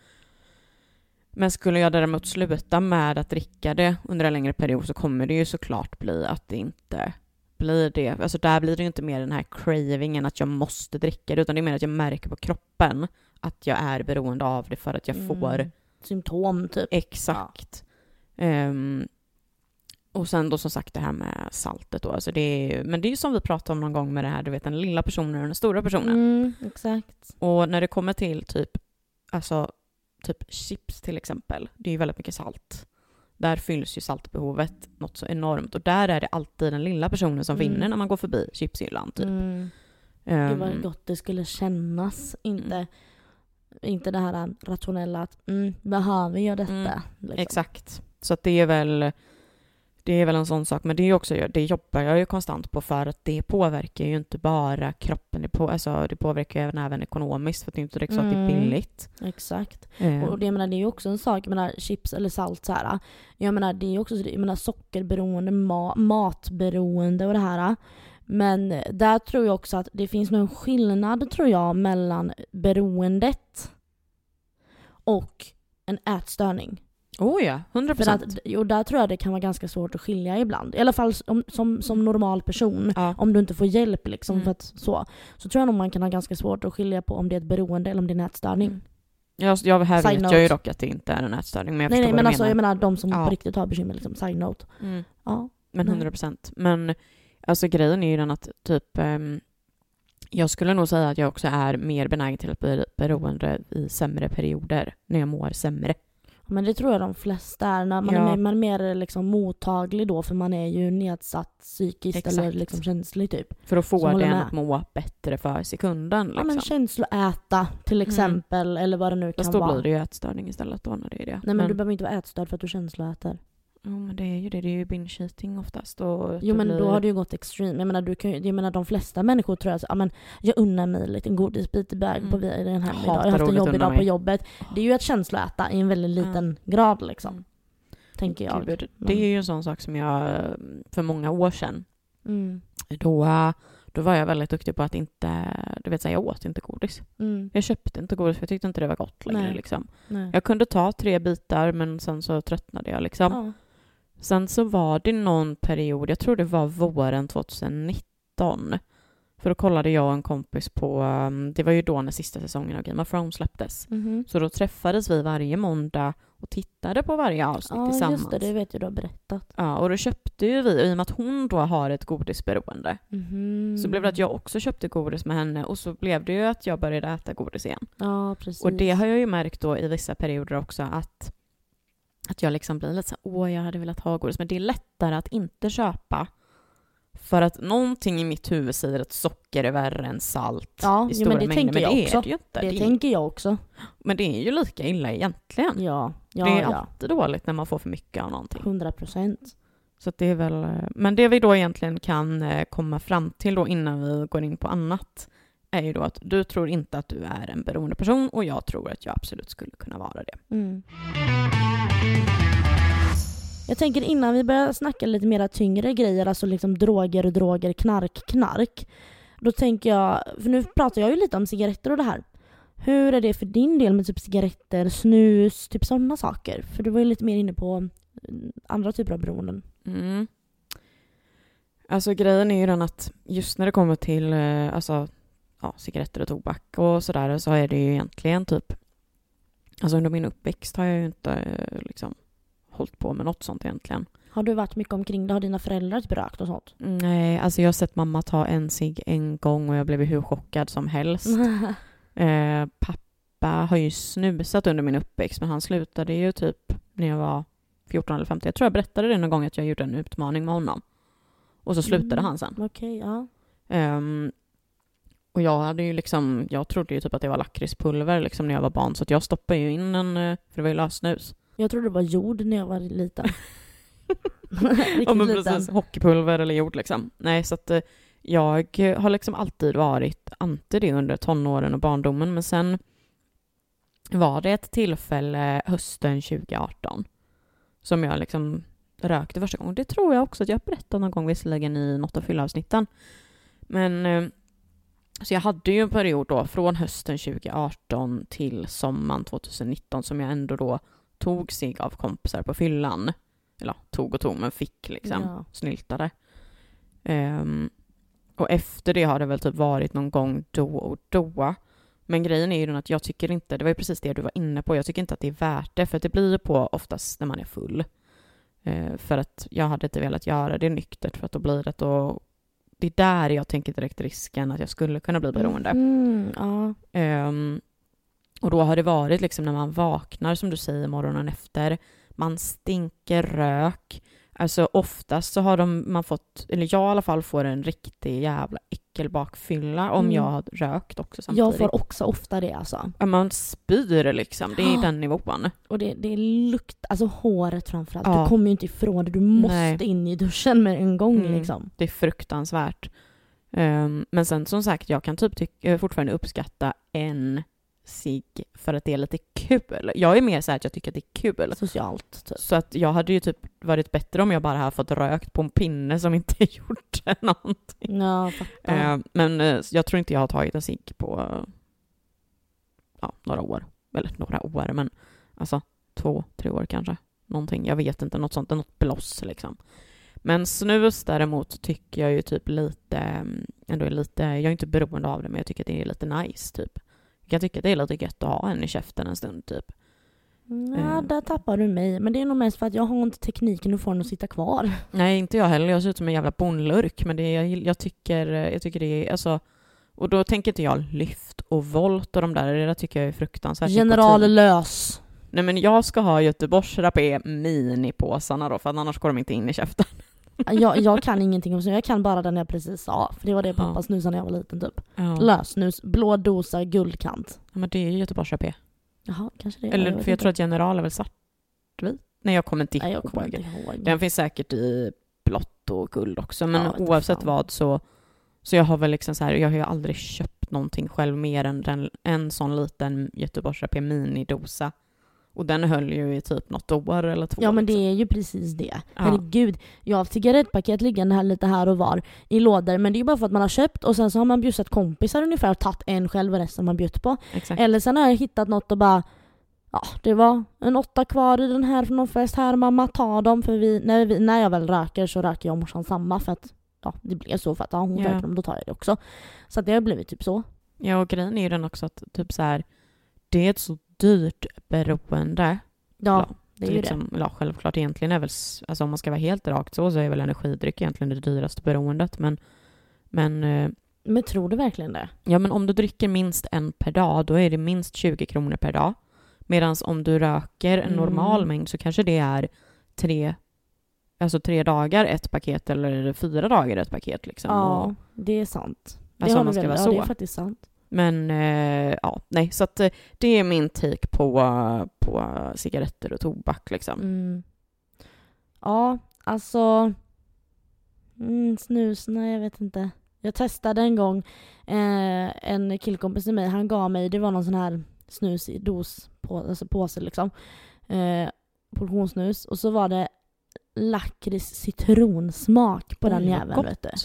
B: Men skulle jag däremot sluta med att dricka det under en längre period, så kommer det ju såklart bli att det inte blir det. Alltså där blir det ju inte mer den här cravingen att jag måste dricka det, utan det är mer att jag märker på kroppen att jag är beroende av det för att jag
A: Mm.
B: får
A: symptom typ.
B: exakt. Ja. Um, och sen då som sagt det här med saltet då. Alltså det är ju, men det är ju som vi pratade om någon gång med det här, du vet, den lilla personen och den stora personen.
A: Mm, exakt.
B: Och när det kommer till typ, alltså typ chips till exempel, det är ju väldigt mycket salt. Där fylls ju saltbehovet något så enormt. Och där är det alltid den lilla personen som
A: Mm.
B: vinner när man går förbi chipshyllan typ.
A: Mm.
B: Um,
A: Gud vad gott det skulle kännas. Inte,
B: Mm.
A: inte det här rationella att mm, behöver jag detta?
B: Mm,
A: liksom.
B: Exakt. Så att det är väl det är väl en sån sak, men det är också, det jobbar jag ju konstant på, för att det påverkar ju inte bara kroppen, det, på, alltså, det påverkar ju även, även ekonomiskt, för att det är inte direkt så att det är
A: Mm.
B: billigt.
A: Exakt.
B: Um,
A: Och det, jag menar, det är ju också en sak, jag menar, chips eller salt så här. Jag menar, det är ju också jag menar, sockerberoende, ma- matberoende och det här. Men där tror jag också att det finns någon skillnad, tror jag, mellan beroendet och en ätstörning.
B: oh ja, hundra
A: För
B: procent.
A: att, och där tror jag det kan vara ganska svårt att skilja ibland. I alla fall som, som, som normal person.
B: Ja.
A: Om du inte får hjälp liksom,
B: Mm.
A: för att, så, så tror jag nog man kan ha ganska svårt att skilja på om det är ett beroende eller om det är en ätstörning.
B: Mm. Jag, jag, här
A: Side
B: vet
A: note.
B: jag ju dock att det inte är en ätstörning, men jag
A: Nej,
B: förstår
A: nej,
B: vad
A: men
B: du
A: alltså
B: menar.
A: jag menar de som
B: Ja.
A: på riktigt har bekymmer, liksom, side note.
B: Mm.
A: Ja.
B: Men
A: Nej.
B: hundra procent. Men alltså grejen är ju den att typ um, jag skulle nog säga att jag också är mer benägen till att bli beroende i sämre perioder, när jag mår sämre.
A: Men det tror jag de flesta är. När man,
B: Ja.
A: är, mer, man är mer liksom mottaglig då, för man är ju nedsatt psykiskt
B: Exakt.
A: eller liksom känslig typ.
B: För att få
A: Så håller
B: den
A: med.
B: att må bättre för sekunden.
A: Ja,
B: Liksom.
A: men känsloäta till exempel, eller vad det nu kan
B: Fast då
A: vara.
B: blir det ju ätstörning istället då när det är det.
A: Nej, men, du behöver inte vara ätstörd för att du känsloäter.
B: Jo, men det är ju det. Det är ju binge eating oftast. Och
A: Jo, men
B: blir...
A: då har du ju gått extreme. Jag menar, du kan, ju- jag menar de flesta människor tror jag, så, ja, men jag unnar mig en liten godisbit i bag
B: Mm.
A: på vi- den här
B: Jag
A: idag. Jag har
B: hatar
A: haft en
B: ordet
A: jobbig
B: unna
A: dag på
B: mig.
A: jobbet. Det är ju att känsloäta i en väldigt liten grad liksom.
B: Mm.
A: Tänker jag.
B: Gud, det är ju en sån sak som jag, för många år sedan,
A: Mm.
B: då, då var jag väldigt duktig på att inte, du vet, så här, jag åt inte godis.
A: Mm.
B: Jag köpte inte godis för jag tyckte inte det var gott längre.
A: Nej.
B: Liksom.
A: Nej.
B: Jag kunde ta tre bitar, men sen så tröttnade jag. Liksom.
A: Ja.
B: Sen så var det någon period, jag tror det var våren tjugonitton, För då kollade jag och en kompis på, um, det var ju då när sista säsongen av Game of Thrones släpptes.
A: Mhm.
B: Så då träffades vi varje måndag och tittade på varje avsnitt
A: Ja,
B: tillsammans.
A: just det. Det vet jag du har berättat.
B: Ja, och då köpte ju vi, i och med att hon då har ett godisberoende,
A: Mhm.
B: så blev det att jag också köpte godis med henne och så blev det ju att jag började äta godis igen.
A: Ja, precis.
B: Och det har jag ju märkt då i vissa perioder också att, att jag liksom blir lite så här, åh jag hade velat ha godis, men det är lättare att inte köpa för att någonting i mitt huvud säger att socker är värre än salt
A: Ja,
B: i
A: jo,
B: stora
A: men det
B: mängder,
A: tänker
B: men
A: jag
B: det
A: också.
B: är det ju inte.
A: Det
B: Det är,
A: tänker jag också.
B: men det är ju lika illa egentligen.
A: Ja, ja,
B: det är
A: ja.
B: alltid dåligt när man får för mycket av någonting.
A: hundra procent.
B: Så att det är väl, men det vi då egentligen kan eh, komma fram till då innan vi går in på annat är ju då att du tror inte att du är en beroende person och jag tror att jag absolut skulle kunna vara det.
A: Mm. Jag tänker innan vi börjar snacka lite mera tyngre grejer, alltså liksom droger, droger, knark, knark. Då tänker jag, för nu pratar jag ju lite om cigaretter och det här. Hur är det för din del med typ cigaretter, snus, typ sådana saker? För du var ju lite mer inne på andra typer av beroenden.
B: Mm. Alltså grejen är ju den att just när det kommer till eh, alltså, ja, cigaretter och tobak och sådär så är det ju egentligen typ, alltså under min uppväxt har jag ju inte eh, liksom hållit på med något sånt egentligen.
A: Har du varit mycket omkring det? Har dina föräldrar typ rökt och sånt?
B: Nej, alltså jag har sett mamma ta en cigg en gång och jag blev hur chockad som helst. eh, pappa har ju snusat under min uppväxt men han slutade ju typ när jag var fjorton eller femton. Jag tror jag berättade det någon gång att jag gjorde en utmaning med honom. Och så slutade
A: Mm,
B: han sen.
A: Okej, ja.
B: Um, och jag hade ju liksom, jag trodde ju typ att det var lakritspulver liksom när jag var barn. Så att jag stoppade ju in en, för det var ju lössnus.
A: Jag trodde det var jord när jag var liten.
B: Ja men
A: liten.
B: precis, hockeypulver eller jord liksom. Nej, så att eh, jag har liksom alltid varit anti det under tonåren och barndomen. Men sen var det ett tillfälle hösten tjugo arton som jag liksom rökte första gången. Det tror jag också att jag berättade någon gång visserligen i något av fyllavsnitten. Men eh, så jag hade ju en period då från hösten tjugo arton till sommaren tjugonitton som jag ändå då tog sig av kompisar på fyllan. Eller tog och tog men fick liksom
A: Ja.
B: snyltade. Um, och efter det har det väl typ varit någon gång då och då. Men grejen är ju den att jag tycker inte, det var ju precis det du var inne på, jag tycker inte att det är värt det för att det blir på oftast när man är full. Uh, för att jag hade inte velat göra det nyktert för att då blir det och det är där jag tänker direkt risken att jag skulle kunna bli beroende.
A: Mm, ja.
B: Um, och då har det varit liksom när man vaknar som du säger morgonen efter, man stinker rök. Alltså oftast så har de, man fått, eller jag i alla fall får en riktig jävla äckelbakfylla om
A: Mm.
B: jag har rökt också samtidigt.
A: Jag får också ofta det alltså.
B: Ja, man spyr liksom, det är
A: Ja.
B: den nivån.
A: Och det, det lukt, alltså håret framförallt.
B: Ja.
A: Du kommer ju inte ifrån det. Du måste
B: Nej.
A: in i duschen med en gång
B: Mm.
A: liksom.
B: Det är fruktansvärt. Um, men sen som sagt, jag kan typ tycka, fortfarande uppskatta en cigg för att det är lite kul. Jag är mer så här att jag tycker att det är kul.
A: Socialt typ.
B: Så att jag hade ju typ varit bättre om jag bara hade fått rökt på en pinne som inte gjorde någonting.
A: Ja, fattar.
B: Uh, men uh, jag tror inte jag har tagit en cigg på uh, ja, några år. Eller några år, men alltså två, tre år kanske. Någonting, jag vet inte, något sånt, något bloss liksom. Men snus däremot tycker jag ju typ lite, ändå är lite, jag är inte beroende av det, men jag tycker att det är lite nice typ. Jag kan tycka att det är lite gött att ha en i käften en stund typ.
A: Ja, där tappar du mig. Men det är nog mest för att jag har inte tekniken att få den att sitta kvar.
B: Nej, inte jag heller. Jag ser ut som en jävla bonlurk, men det är, jag, jag tycker jag tycker det är, alltså, och då tänker inte jag lyft och volt och de där, det där tycker jag är fruktansvärt.
A: General lös.
B: Nej, men jag ska ha Göteborgs Rapé minipåsarna då, för att annars går de inte in i käften.
A: Jag, jag kan ingenting om snus. Jag kan bara den jag precis sa. För det var det pappa
B: Ja.
A: snusade när jag var liten typ.
B: Ja.
A: Lösnus, blå dosa, guldkant.
B: Ja, men det är ju Göteborgs Rapé.
A: Jaha, kanske det.
B: Eller
A: vet
B: för jag
A: inte.
B: tror att General är väl svartvit. Nej, jag kommer inte
A: Nej, jag
B: ihåg.
A: kommer inte ihåg.
B: Den finns säkert i blått och guld också. Men
A: Ja, vet
B: oavsett
A: fan.
B: vad så... Så jag har väl liksom så här... Jag har ju aldrig köpt någonting själv mer än den, en sån liten Göteborgs Rapé minidosa. Och den höll ju i typ något år eller två.
A: Ja, men det
B: liksom.
A: är ju precis det.
B: Ja.
A: Herregud, jag har cigarettpaket liggande här lite här och var i lådor. Men det är ju bara för att man har köpt och sen så har man bjussat kompisar ungefär och tagit en själv och resten man bjudit på.
B: Exakt.
A: Eller sen har jag hittat något och bara, ja, det var en åtta kvar i den här från någon fest här, mamma, ta dem. För vi, när, vi, när jag väl röker så röker jag och morsan samma för att ja, det blev så för att ja, hon
B: Ja.
A: tar upp dem, då tar jag det också. Så att det har blivit typ så.
B: Ja, och grejen är ju den också att typ så här, det är ett så dyrt beroende.
A: Ja,
B: Ja,
A: det är ju
B: liksom, ja, självklart egentligen är väl, s- alltså om man ska vara helt rakt så, så är väl energidryck egentligen det dyraste beroendet. Men, men, eh,
A: det. Men tror du verkligen det?
B: ja, men om du dricker minst en per dag, då är det minst tjugo kronor per dag. Medan om du röker en
A: Mm.
B: normal mängd så kanske det är tre, alltså tre dagar ett paket eller fyra dagar ett paket. Liksom.
A: Ja,
B: Och,
A: det är sant. Det
B: Alltså,
A: har
B: om
A: du
B: man ska
A: väl-
B: vara
A: ja,
B: så.
A: det är faktiskt sant.
B: men eh, ja, nej, så att eh, det är min take på, på cigaretter och tobak liksom.
A: Mm. Ja, alltså mm, snus, nej jag vet inte. Jag testade en gång eh, en killkompis till mig, han gav mig, det var någon sån här snus i dos, på, alltså påse liksom. Eh, portionssnus. Och så var det lakrits citronsmak på
B: Oj,
A: den
B: vad
A: jäveln,
B: gott.
A: vet du.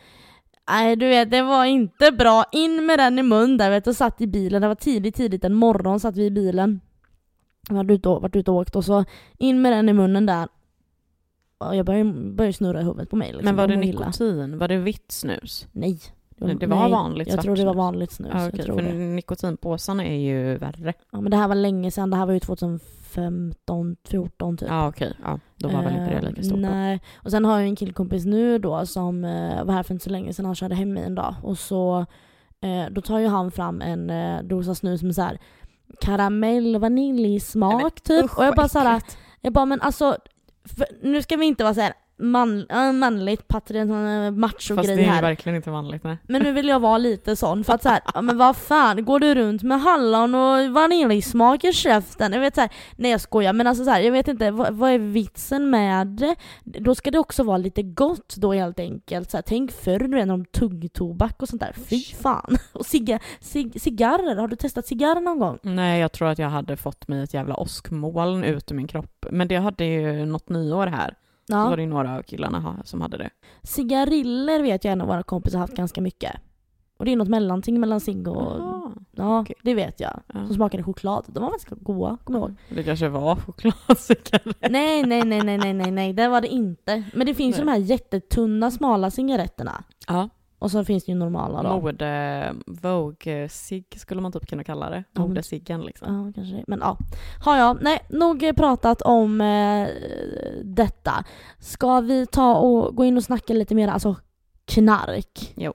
A: Nej, du vet, det var inte bra. In med den i mun där, vet du, och satt i bilen. Det var tidigt, tidigt en morgon satt vi i bilen. Jag hade ute och, varit ute och åkt och så in med den i munnen där. Och jag började, började snurra i huvudet på mig. Liksom.
B: Men var det
A: Jag mår illa.
B: nikotin? Var det vitt snus?
A: Nej.
B: Nej, det var vanligt
A: Jag
B: svart
A: tror det var
B: snus.
A: vanligt snus.
B: Ja,
A: jag
B: okej,
A: tror
B: för
A: det.
B: nikotinpåsarna är ju värre.
A: Ja, men det här var länge sedan. Det här var ju tjugohundrafemton, fjorton typ.
B: Ja, okej. Ja, då var väl inte det lika stort.
A: Eh, nej. Och sen har jag en killkompis nu då som eh, var här för inte så länge sedan. Han körde hem mig en dag. Och så eh, då tar ju han fram en eh, dosa snus med så här karamell och vaniljsmak typ. Och jag bara så här, jag bara men alltså för, nu ska vi inte vara så här man, äh, manligt patriarkal macho
B: Fast
A: grej
B: det är ju
A: här.
B: verkligen inte vanligt, nej.
A: Men nu vill jag vara lite sån för att så här, ja men vad fan, går du runt med hallon och vaniljsmak i käften? Jag vet så här, nej jag skojar, men alltså så här, jag vet inte, vad, vad är vitsen med det? Då ska det också vara lite gott då helt enkelt. Så här, tänk förr du vet om tuggtobak och sånt där. Fy fan. Och ciga, cig, cigarrer, har du testat cigarrer någon gång?
B: Nej, jag tror att jag hade fått mig ett jävla åskmoln ut ur min kropp. Men det hade ju något nyår här. Så var
A: Ja.
B: det ju några av killarna ha- som hade det.
A: Cigariller vet jag en av våra kompisar har haft ganska mycket. Och det är något mellanting mellan cigg och...
B: Jaha.
A: Ja,
B: okej.
A: det vet jag.
B: Ja.
A: Som smakade choklad. De var ganska goda, kommer jag ihåg.
B: Det kanske var chokladcigaretter.
A: Nej, nej, nej, nej, nej, nej, nej, det var det inte. Men det finns ju
B: Nej.
A: de här jättetunna, smala cigaretterna.
B: Ja.
A: Och så finns det ju normala då.
B: Mode, Vogue-cigg skulle man typ kunna kalla det.
A: Ja, men-
B: Mode-ciggen liksom.
A: Ja, kanske det. Men ja. Har jag, nej, nog eh, pratat om eh, detta. Ska vi ta och gå in och snacka lite mer, alltså knark?
B: Jo.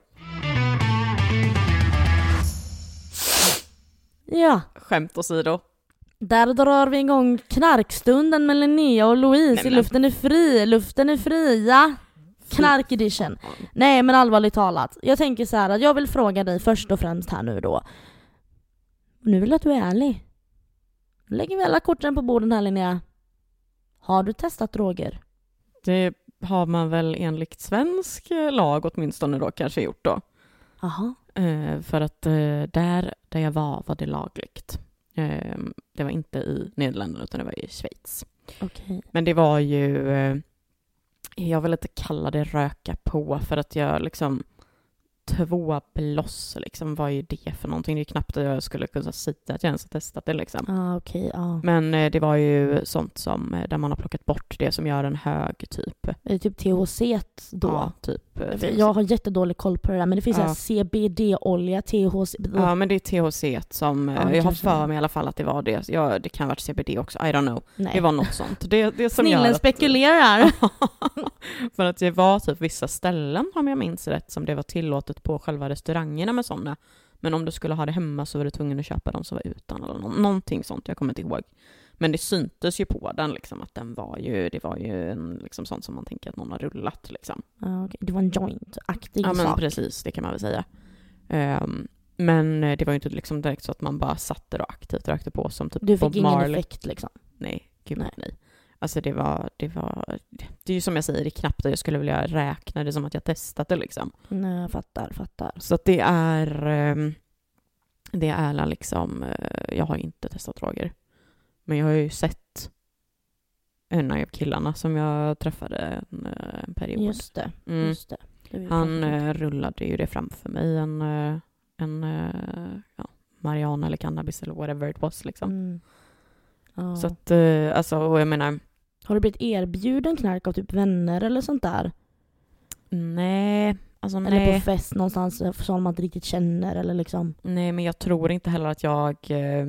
A: Ja,
B: Skämt åsido.
A: där drar vi igång knarkstunden med Linnea och Louise.
B: Nej, men-
A: Luften är fri, luften är fri, ja. Knark edition. Nej, men allvarligt talat. Jag tänker så här att jag vill fråga dig först och främst här nu då. Nu vill jag att du är ärlig. Nu lägger vi alla korten på borden här, Linnea. Har du testat droger?
B: Det har man väl enligt svensk eh, lag åtminstone då kanske gjort då.
A: Aha.
B: Eh, för att eh, där, där jag var var det lagligt. Eh, det var inte i Nederländerna utan det var i Schweiz.
A: Okej.
B: Men det var ju, eh, jag vill inte kalla det röka på för att jag liksom, två bloss liksom, vad är det för någonting? Det är knappt att jag skulle kunna säga att jag ens har testat det liksom.
A: Ah, okej, ja.
B: Men eh, det var ju sånt som, eh, där man har plockat bort det som gör en hög typ.
A: Är det typ T H C då?
B: Ja, typ. eh,
A: För jag har jättedålig koll på det där, men det finns
B: Ja.
A: ja. C B D-olja, T H C.
B: Ja, men det är T H C som, eh,
A: Ja, det
B: jag har
A: kanske
B: för
A: är.
B: mig i alla fall att det var det. Ja, det kan ha varit C B D också, I don't know.
A: Nej.
B: Det var något sånt. Det, det som gör
A: Snillen
B: att,
A: spekulerar.
B: för att det var typ vissa ställen, om jag minns rätt, som det var tillåtet på själva restaurangerna med sådana. Men om du skulle ha det hemma så var du tvungen att köpa dem som var utan eller nå- någonting sånt, jag kommer inte ihåg. Men det syntes ju på den liksom att den var ju, det var ju en liksom sånt som man tänker att någon har rullat liksom.
A: Ah, okay. Det var en joint-aktig
B: Ja, men
A: sak.
B: precis, det kan man väl säga. Ehm, men eh, det var ju inte liksom direkt så att man bara satte och aktivt rökte på som typ
A: Du fick
B: Bob
A: ingen
B: Marley.
A: effekt liksom.
B: Nej, gud
A: Nej.
B: nej. nej. Alltså det var, det var, det är ju som jag säger, det är knappt att jag skulle vilja räkna det som att jag testat det liksom.
A: Nej, jag fattar, fattar.
B: Så att det är, ehm, det är liksom, eh, jag har inte testat droger. Men jag har ju sett en av killarna som jag träffade en, eh, en period.
A: Just det,
B: Mm.
A: just det. det är ju
B: Han
A: fattigt.
B: eh, rullade ju det framför mig, en, eh, en eh, ja, marijuana eller cannabis eller whatever it was liksom.
A: Mm. Ja.
B: Så att, eh, alltså, och jag menar,
A: Har du blivit erbjuden knark av typ vänner eller sånt där?
B: Nej, alltså
A: Eller
B: nej.
A: på fest någonstans som man inte riktigt känner eller liksom.
B: Nej, men jag tror inte heller att jag... Eh,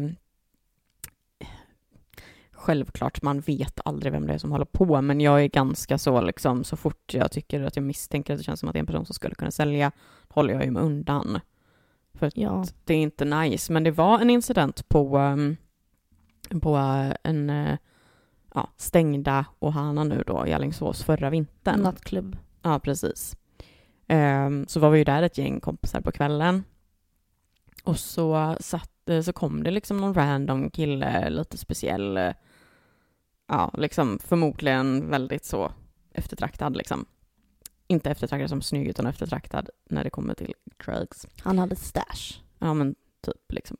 B: självklart, man vet aldrig vem det är som håller på, men jag är ganska så liksom, så fort jag tycker att jag misstänker att det känns som att det är en person som skulle kunna sälja, håller jag ju mig undan. För att
A: Ja.
B: det är inte nice. Men det var en incident på, um, på en uh, ja, stängda Ohana nu då i Alingsås förra vintern.
A: Nattklubb.
B: Ja, precis. Um, så var vi ju där ett gäng kompisar på kvällen. Och så, satt, så kom det liksom någon random kille, lite speciell, ja, liksom förmodligen väldigt så eftertraktad liksom. Inte eftertraktad som snygg, utan eftertraktad när det kommer till drugs.
A: Han hade stash.
B: Ja, men typ liksom.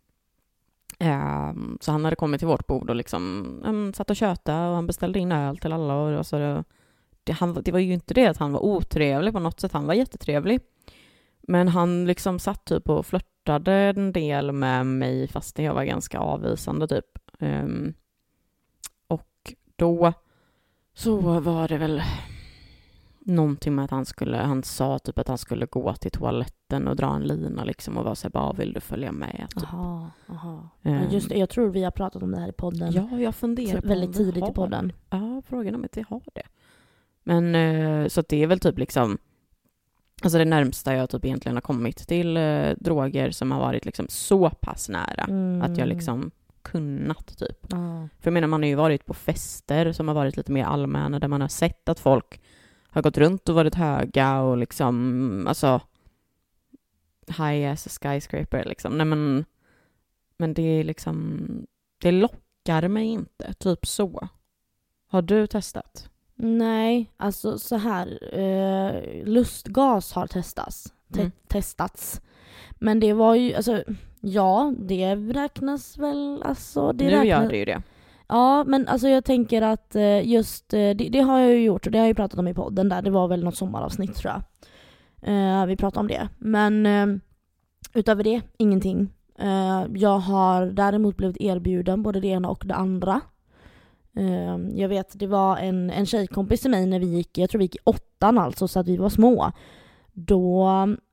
B: Um, så han hade kommit till vårt bord och liksom um, satt och köta och han beställde in öl till alla. Och, och så det, det, han, det var ju inte det att han var otrevlig på något sätt. Han var jättetrevlig. Men han liksom satt typ och flörtade en del med mig fast jag var ganska avvisande typ. Um, och då så var det väl någonting med att han skulle, han sa typ att han skulle gå till toaletten och dra en lina liksom och var så här, bara vill du följa med? Typ.
A: Aha, aha.
B: Um,
A: Ja, just det, jag tror vi har pratat om det här i podden.
B: Ja, jag funderar på
A: väldigt
B: om vi
A: tidigt
B: har
A: i podden.
B: det. Ja, frågan om inte har det. Men uh, så att det är väl typ liksom alltså det närmsta jag typ egentligen har kommit till uh, droger som har varit liksom så pass nära
A: Mm.
B: att jag liksom kunnat typ.
A: Ja.
B: För jag menar, man har ju varit på fester som har varit lite mer allmänna där man har sett att folk har gått runt och varit höga och liksom, alltså high as a skyscraper liksom. Nej men, men det är liksom, det lockar mig inte, typ så. Har du testat?
A: Nej, alltså så här. Eh, lustgas har testats. Te-
B: Mm.
A: testats. Men det var ju, alltså, ja, det räknas väl, alltså. Det
B: Nu
A: räknas,
B: gör det ju det.
A: Ja, men alltså jag tänker att eh, just, eh, det, det har jag ju gjort och det har jag ju pratat om i podden där. Det var väl något sommaravsnitt tror jag. Eh, vi pratade om det. Men eh, utöver det, ingenting. Eh, jag har däremot blivit erbjuden både det ena och det andra. Eh, jag vet, det var en, en tjejkompis till mig när vi gick, jag tror vi gick i åttan alltså, så att vi var små. Då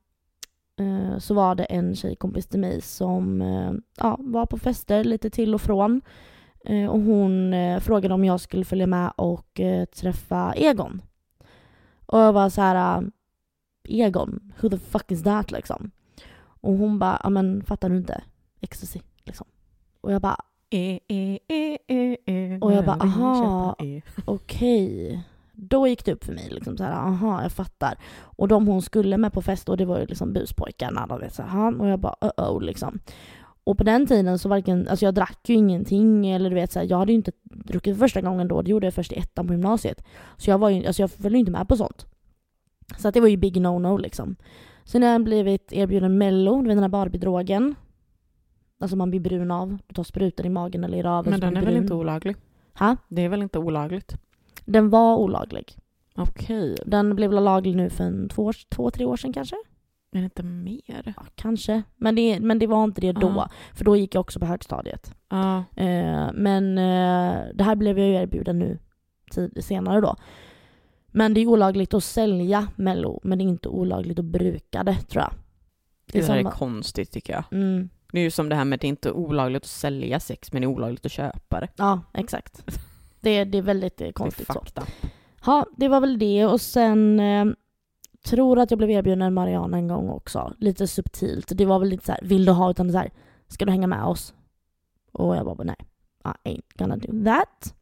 A: eh, så var det en tjejkompis till mig som eh, ja, var på fester lite till och från. Eh, och hon eh, frågade om jag skulle följa med och eh, träffa Egon. Och jag var så här, uh, Egon, who the fuck is that liksom? Och hon bara, ja men fattar du inte? Ecstasy liksom. Och jag bara,
B: E, e, e, e, e,
A: och jag bara,
B: när vi
A: aha,
B: köper e.
A: okej. Då gick det upp för mig liksom så här, aha, jag fattar. Och de hon skulle med på fest, och det var ju liksom buspojkarna, de vet så här, och jag bara, uh-oh liksom. Och på den tiden så varken, alltså jag drack ju ingenting, eller du vet så här, jag hade ju inte druckit första gången då, det gjorde jag först i ettan på gymnasiet. Så jag var ju, alltså jag följde inte med på sånt. Så att det var ju big no-no liksom. Sen har jag blivit erbjuden Mello, du vet den här Barbie-drogen. Alltså man blir brun av, du tar sprutor i magen eller i röven.
B: Men
A: så
B: den
A: blir
B: är väl
A: brun.
B: inte olaglig?
A: Ha?
B: Det är väl inte olagligt?
A: Den var olaglig.
B: Okej.
A: Den blev väl laglig nu för en två, två, tre år sedan kanske?
B: Är det inte mer?
A: Ja, kanske. Men det, men det var inte det då.
B: Ja.
A: För då gick jag också på högstadiet.
B: Ja.
A: Eh, men eh, det här blev jag ju erbjuden nu tid, senare då. Men det är olagligt att sälja Mello, men det är inte olagligt att bruka det, tror jag.
B: Det, det här är
A: samma-
B: konstigt tycker jag.
A: Mm,
B: Det är ju som det här med att det inte är olagligt att sälja sex, men det är olagligt att köpa det.
A: ja, exakt. Det, det är väldigt eh,
B: Det är
A: konstigt så.
B: fakta.
A: Ja, det var väl det. Och sen eh, tror att jag blev erbjuden Mariana en gång också. Lite subtilt. Det var väl lite så här, vill du ha, utan så här, ska du hänga med oss? Och jag bara, nej, I ain't gonna do that.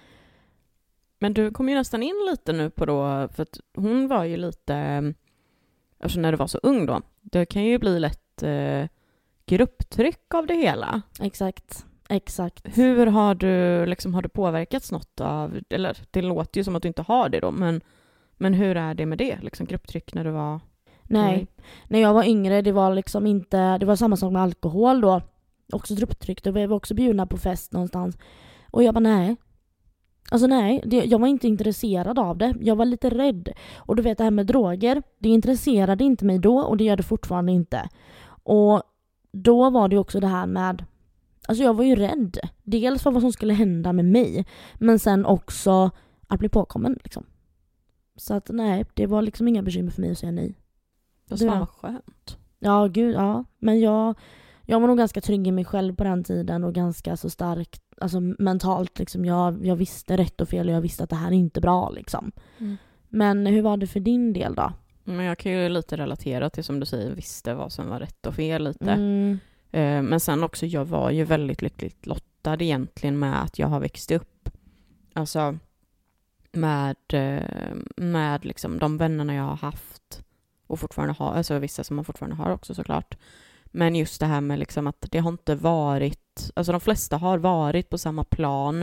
B: Men du kom ju nästan in lite nu på då, för att hon var ju lite, alltså när du var så ung då, det kan ju bli lätt eh, grupptryck av det hela.
A: Exakt, exakt.
B: Hur har du, liksom, har du påverkats något av, eller det låter ju som att du inte har det då, men, men hur är det med det, liksom grupptryck när du var...
A: Nej,
B: Nej.
A: när jag var yngre, det var liksom inte, det var samma sak med alkohol då. Också grupptryck, då var vi också bjudna på fest någonstans. Och jag bara, nej. Alltså nej, det, jag var inte intresserad av det. Jag var lite rädd. Och du vet det här med droger, det intresserade inte mig då och det gör det fortfarande inte. Och då var det också det här med, alltså jag var ju rädd. Dels för vad som skulle hända med mig, men sen också att bli påkommen liksom. Så att nej, det var liksom inga bekymmer för mig att säga nej.
B: Det var vad skönt.
A: Ja, gud, ja. Men jag, jag var nog ganska trygg i mig själv på den tiden och ganska så stark, alltså mentalt liksom. Jag, jag visste rätt och fel och jag visste att det här är inte bra liksom. Mm. Men hur var det för din del då?
B: Men jag kan ju lite relatera till, som du säger, visste vad som var rätt och fel lite.
A: Mm.
B: Eh, men sen också, jag var ju väldigt lyckligt lottad egentligen med att jag har växt upp. Alltså med, med liksom de vännerna jag har haft och fortfarande har, alltså vissa som man fortfarande har också såklart. Men just det här med liksom att det har inte varit, alltså de flesta har varit på samma plan.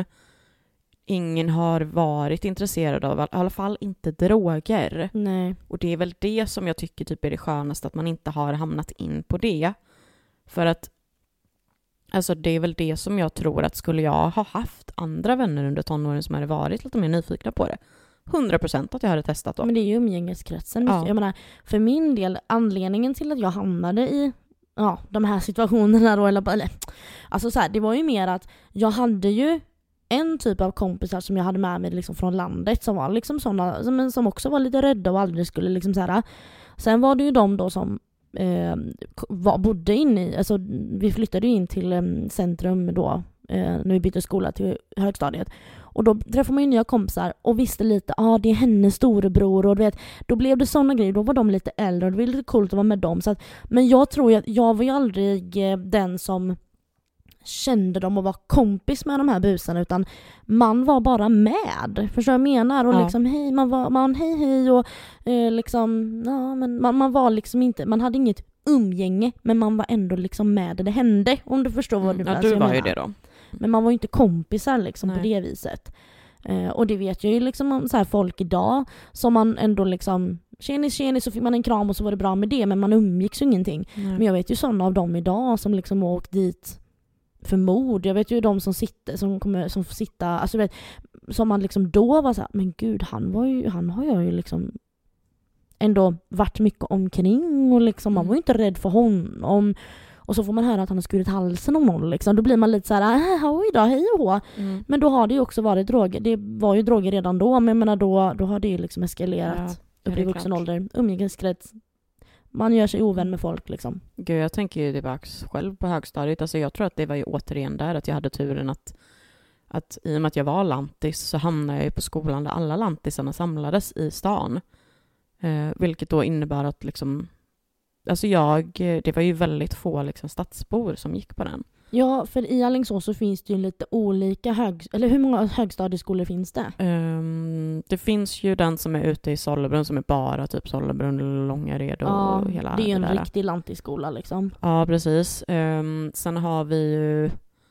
B: Ingen har varit intresserad av, i alla fall inte droger.
A: Nej.
B: Och det är väl det som jag tycker typ är det skönaste, att man inte har hamnat in på det. För att alltså det är väl det som jag tror att skulle jag ha haft andra vänner under tonåren som hade varit lite mer nyfikna på det, hundra procent att jag hade testat då.
A: Men det är ju umgängeskretsen.
B: Ja.
A: Jag menar, för min del, anledningen till att jag hamnade i ja, de här situationerna då, eller, eller alltså så här, det var ju mer att jag hade ju en typ av kompisar som jag hade med mig liksom från landet som var liksom såna, som, som också var lite rädda och aldrig skulle liksom så här. Sen var det ju de då som eh, var, bodde inne i, alltså vi flyttade ju in till eh, centrum då eh, när vi bytte skola till högstadiet. Och då träffade man ju nya kompisar och visste lite, ja ah, det är hennes storebror och du vet, då blev det såna grejer, då var de lite äldre och det var lite coolt att vara med dem. Så att, men jag tror ju att jag var ju aldrig eh, den som kände dem och var kompis med de här busarna, utan man var bara med. Förstår jag menar? Och
B: ja.
A: liksom hej, man var man hej hej och eh, liksom ja, men man, man var liksom inte, man hade inget umgänge, men man var ändå liksom med, det hände, om du förstår vad du
B: mm,
A: menar.
B: Ja, du var
A: menar.
B: ju det då.
A: Men man var ju inte kompisar liksom
B: Nej.
A: på det viset. Eh, och det vet jag ju liksom om så här folk idag som man ändå liksom tjenis tjenis, så fick man en kram och så var det bra med det, men man umgicks ju ingenting.
B: Nej.
A: Men jag vet ju sådana av dem idag som liksom åkt dit för mord. Jag vet ju de som sitter som kommer som får sitta, alltså vet, som man liksom då var så här, men gud, han var ju han har jag ju liksom ändå varit mycket omkring och liksom man var ju inte rädd för honom. Och så får man höra att han har skurit halsen om någon liksom. Då blir man lite så här, äh, oj då, hej och hå. Mm. Men då har det ju också varit droger. Det var ju droger redan då, men jag menar då, då har det ju liksom eskalerat ja, upp i vuxen ålder. Umgängeskrets. Man gör sig ovän med folk liksom.
B: Gud, jag tänker ju tillbaka själv på högstadiet. Alltså jag tror att det var ju återigen där att jag hade turen att, att i och med att jag var lantis så hamnade jag ju på skolan där alla lantisarna samlades i stan. Eh, vilket då innebar att liksom, alltså jag, det var ju väldigt få liksom stadsbor som gick på den.
A: Ja, för i Alingsås så finns det ju lite olika hög... Eller hur många högstadieskolor finns det?
B: Um, det finns ju den som är ute i Sollebrunn som är bara typ Sollebrunn, Långared och
A: ja,
B: hela
A: det är ju en
B: där.
A: riktig lantiskola liksom.
B: Ja, precis. Um, sen har vi ju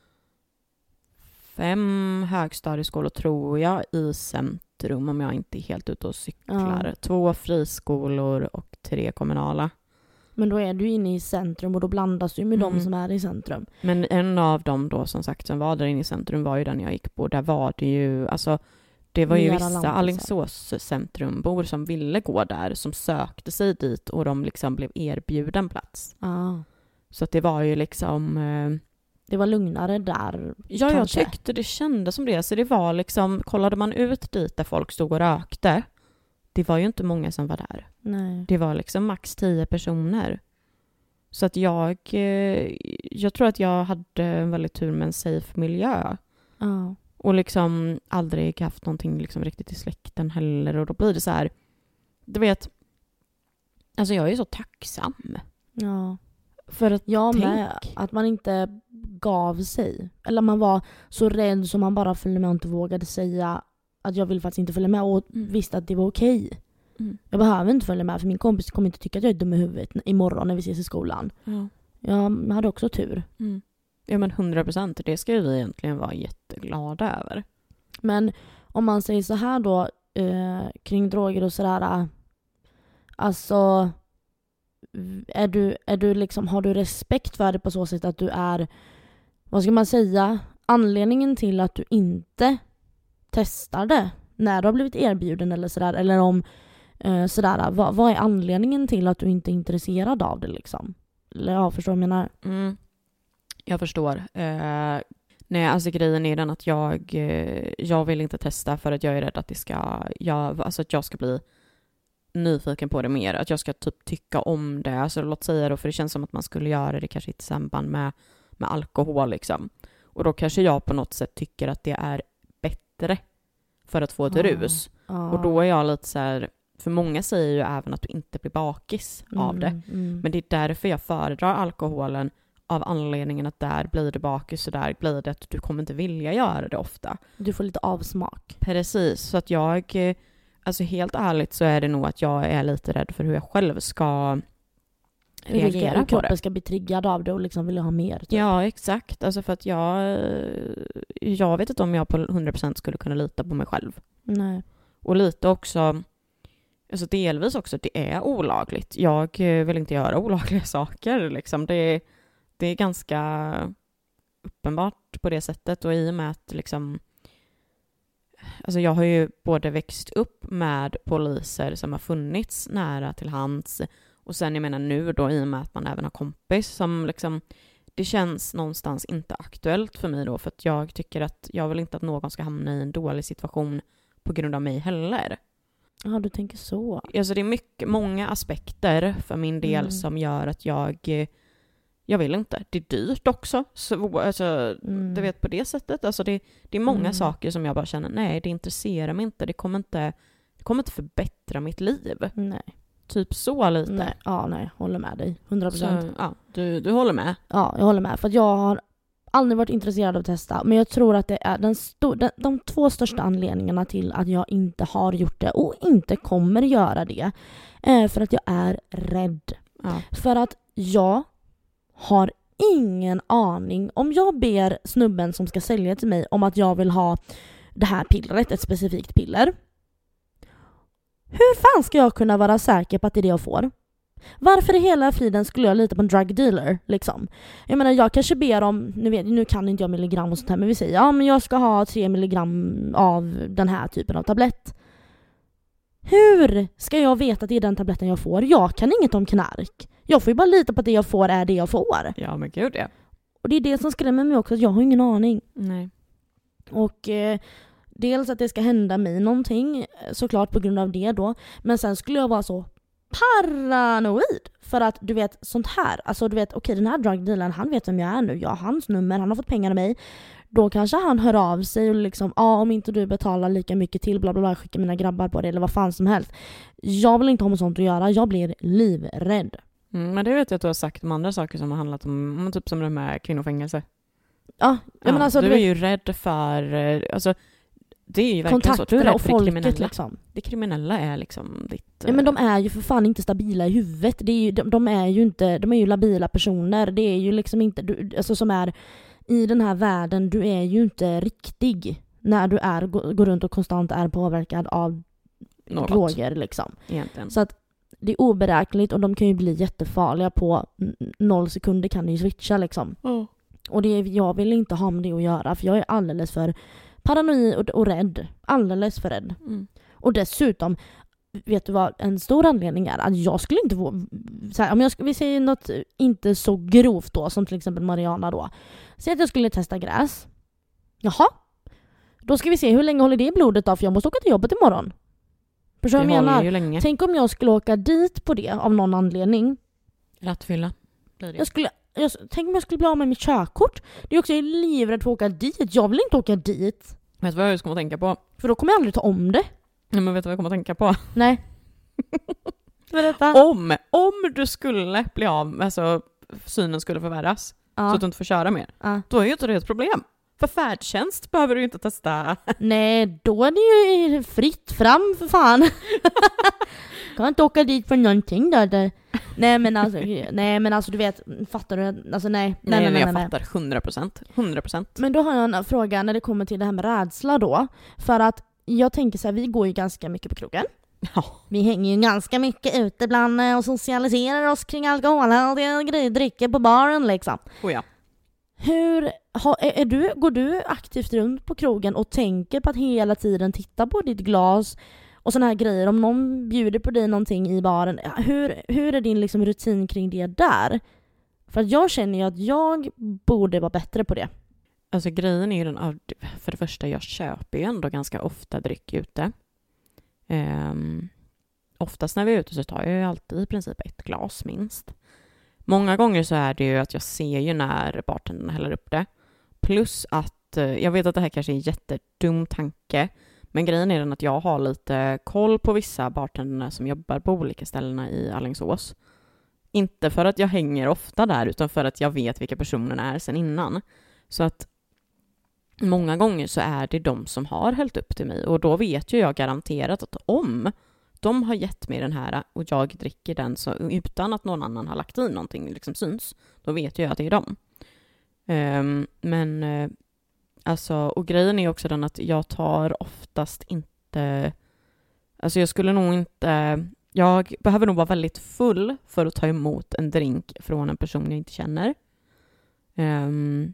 B: fem högstadieskolor tror jag i centrum om jag inte är helt ute och cyklar. Ja. Två friskolor och tre kommunala.
A: Men då är du inne i centrum och då blandas du med mm. de som är i centrum.
B: Men en av dem då som sagt som var där inne i centrum var ju den jag gick på. Där var det ju, alltså det var ju Mera vissa Alingsås centrumbor som ville gå där, som sökte sig dit och de liksom blev erbjuden plats.
A: Ah.
B: Så att det var ju liksom... Eh,
A: det var lugnare där.
B: Ja,
A: kanske.
B: Jag tyckte det kändes som det. Så det var liksom, kollade man ut dit där folk stod och rökte, det var ju inte många som var där.
A: Nej.
B: Det var liksom max tio personer. Så att jag, jag tror att jag hade en väldigt tur med en safe miljö.
A: Ja.
B: Och liksom aldrig haft någonting liksom riktigt i släkten heller. Och då blir det så här, du vet, alltså jag är så tacksam.
A: Ja.
B: För att
A: jag
B: tänk.
A: med, att man inte gav sig. Eller man var så rädd som man bara följde med och inte vågade säga att jag vill faktiskt inte följa med och mm. visste att det var okej. Mm. Jag behöver inte följa med för min kompis kommer inte tycka att jag är dum i huvudet imorgon när vi ses i skolan. Ja. Jag hade också tur.
B: Mm. Ja, men hundra procent. Det ska vi egentligen vara jätteglada över.
A: Men om man säger så här då eh, kring droger och sådär, alltså är du, är du liksom, har du respekt för det på så sätt att du är, vad ska man säga, anledningen till att du inte testar det när du har blivit erbjuden eller sådär, eller om eh, sådär, vad, vad är anledningen till att du inte är intresserad av det liksom? Eller ja, förstår du vad jag menar?
B: Mm. Jag förstår. Eh, nej, alltså grejen är den att jag, eh, jag vill inte testa för att jag är rädd att det ska, jag, alltså att jag ska bli nyfiken på det mer. Att jag ska typ tycka om det. Alltså låt säga då, för det känns som att man skulle göra det kanske i samband med, med alkohol liksom. Och då kanske jag på något sätt tycker att det är bättre för att få ett
A: Ah,
B: rus.
A: ah.
B: Och då är jag lite så här, för många säger ju även att du inte blir bakis av det.
A: Mm, mm.
B: Men det är därför jag föredrar alkoholen, av anledningen att där blir det bakis så där blir det att du kommer inte vilja göra det ofta.
A: Du får lite avsmak.
B: Precis, så att jag, alltså helt ärligt så är det nog att jag är lite rädd för hur jag själv ska
A: Hur, du ska,
B: reagera
A: hur
B: på det.
A: kroppen ska bli triggad av det och liksom vilja ha mer. Typ.
B: Ja, exakt. Alltså för att jag, jag vet inte om jag på hundra procent skulle kunna lita på mig själv.
A: Nej.
B: Och lite också, alltså delvis också, det är olagligt. Jag vill inte göra olagliga saker. Liksom. Det, det är ganska uppenbart på det sättet. Och i och med att liksom, alltså jag har ju både växt upp med poliser som har funnits nära till hands. Och sen jag menar nu då i och med att man även har kompis som liksom, det känns någonstans inte aktuellt för mig då. För att jag tycker att jag vill inte att någon ska hamna i en dålig situation på grund av mig heller.
A: Ja, du tänker så.
B: Alltså det är mycket, många aspekter för min del
A: Mm.
B: som gör att jag, jag vill inte. Det är dyrt också. Så, alltså,
A: Mm.
B: du vet på det sättet. Alltså det, det är många
A: Mm.
B: saker som jag bara känner, nej det intresserar mig inte. Det kommer inte, det kommer inte förbättra mitt liv.
A: Nej.
B: Typ så lite.
A: Nej. Ja, nej. Håller med dig. hundra procent.
B: Så, ja, du, du håller med?
A: Ja, jag håller med. För att jag har aldrig varit intresserad av att testa. Men jag tror att det är den sto- den, de två största anledningarna till att jag inte har gjort det och inte kommer göra det. Är för att jag är rädd.
B: Ja.
A: För att jag har ingen aning. Om jag ber snubben som ska sälja till mig om att jag vill ha det här pillret, ett specifikt piller. Hur fan ska jag kunna vara säker på att det är det jag får? Varför i hela friden skulle jag lita på en drug dealer? Liksom? Jag menar, jag kanske ber om, nu, vet, nu kan inte jag milligram och sånt här, men vi säger ja men jag ska ha tre milligram av den här typen av tablett. Hur ska jag veta att det är den tabletten jag får? Jag kan inget om knark. Jag får ju bara lita på att det jag får är det jag får.
B: Ja men gud ja.
A: Och det är det som skrämmer mig också, att jag har ingen aning.
B: Nej.
A: Och eh, dels att det ska hända mig någonting, såklart på grund av det då. Men sen skulle jag vara så paranoid. För att du vet, sånt här, alltså du vet, okej okay, den här drugdealern, han vet vem jag är nu. Jag har hans nummer, han har fått pengar av mig. Då kanske han hör av sig och liksom, ja ah, om inte du betalar lika mycket till, bla bla bla, skicka mina grabbar på det eller vad fan som helst. Jag vill inte ha med sånt att göra, jag blir livrädd.
B: Mm, men det vet jag att du har sagt om andra saker som har handlat om, typ som det med kvinnofängelse.
A: Ja,
B: Ja,
A: men alltså
B: du
A: du
B: är
A: vet,
B: ju rädd för, eh, alltså det är ju verkligen så. Du är
A: kontakterna
B: rädd
A: och
B: för det
A: folket
B: kriminella.
A: liksom.
B: Det kriminella är liksom ditt...
A: Ja, men de är ju för fan inte stabila i huvudet. Det är ju, de, de är ju inte, de är ju labila personer. Det är ju liksom inte, du, alltså som är i den här världen, du är ju inte riktig när du är, går, går runt och konstant är påverkad av
B: Något.
A: droger liksom.
B: Egentligen.
A: Så att det är oberäkneligt och de kan ju bli jättefarliga på n- noll sekunder kan ju switcha liksom.
B: Oh.
A: Och det, jag vill inte ha med det att göra för jag är alldeles för paranoid och, och rädd. Alldeles för rädd.
B: Mm.
A: Och dessutom, vet du vad en stor anledning är? Att jag skulle inte få... Så här, om jag skulle, vi säger något inte så grovt då, som till exempel Mariana då. Säg att jag skulle testa gräs. Jaha. Då ska vi se hur länge håller det i blodet då, för jag måste åka till jobbet imorgon. Förstår du vad jag
B: håller
A: menar?
B: ju länge.
A: Tänk om jag skulle åka dit på det av någon anledning.
B: Rattfylla. Blir det.
A: Jag skulle, jag, tänk om jag skulle bli av med mitt körkort. Det är också, jag är livrädd för att åka dit. Jag vill inte åka dit.
B: Vet du vad jag kommer att tänka på?
A: För då kommer jag aldrig ta om det.
B: Nej, men vet du vad jag kommer att tänka på?
A: Nej. Berätta.
B: Om, om du skulle bli av, alltså synen skulle förvärras
A: Ja.
B: så att du inte får köra mer,
A: Ja.
B: då är ju inte det ett problem. För färdtjänst behöver du inte testa.
A: Nej, då är det ju fritt fram för fan. Kan inte åka dit för någonting då. Det. Nej men alltså, nej men alltså du vet, fattar du? Alltså nej. Nej,
B: Nej,
A: nej, nej,
B: jag
A: nej.
B: fattar. hundra procent. hundra procent.
A: Men då har jag en fråga när det kommer till det här med rädsla då. För att jag tänker så här, vi går ju ganska mycket på krogen.
B: Ja.
A: Vi hänger ju ganska mycket ute bland eh, och socialiserar oss kring alkohol och grejer, dricker på baren liksom.
B: Oh ja.
A: Hur, har, är, är du, går du aktivt runt på krogen och tänker på att hela tiden titta på ditt glas och såna här grejer? Om någon bjuder på dig någonting i baren, hur, hur är din liksom rutin kring det där? För att jag känner ju att jag borde vara bättre på det.
B: Alltså grejen är ju den, för det första, jag köper ju ändå ganska ofta dryck ute. Um, oftast när vi är ute så tar jag ju alltid i princip ett glas minst. Många gånger så är det ju att jag ser ju när bartendern häller upp det. Plus att, jag vet att det här kanske är en jättedum tanke, men grejen är den att jag har lite koll på vissa bartendrar som jobbar på olika ställena i Alingsås. Inte för att jag hänger ofta där, utan för att jag vet vilka personerna är sen innan. Så att många gånger så är det de som har hällt upp till mig. Och då vet ju jag garanterat att om de har gett mig den här och jag dricker den så, utan att någon annan har lagt i någonting liksom syns, då vet jag att det är dem. Um, men uh, alltså, och grejen är också den att jag tar oftast inte, alltså jag skulle nog inte, jag behöver nog vara väldigt full för att ta emot en drink från en person jag inte känner. Um,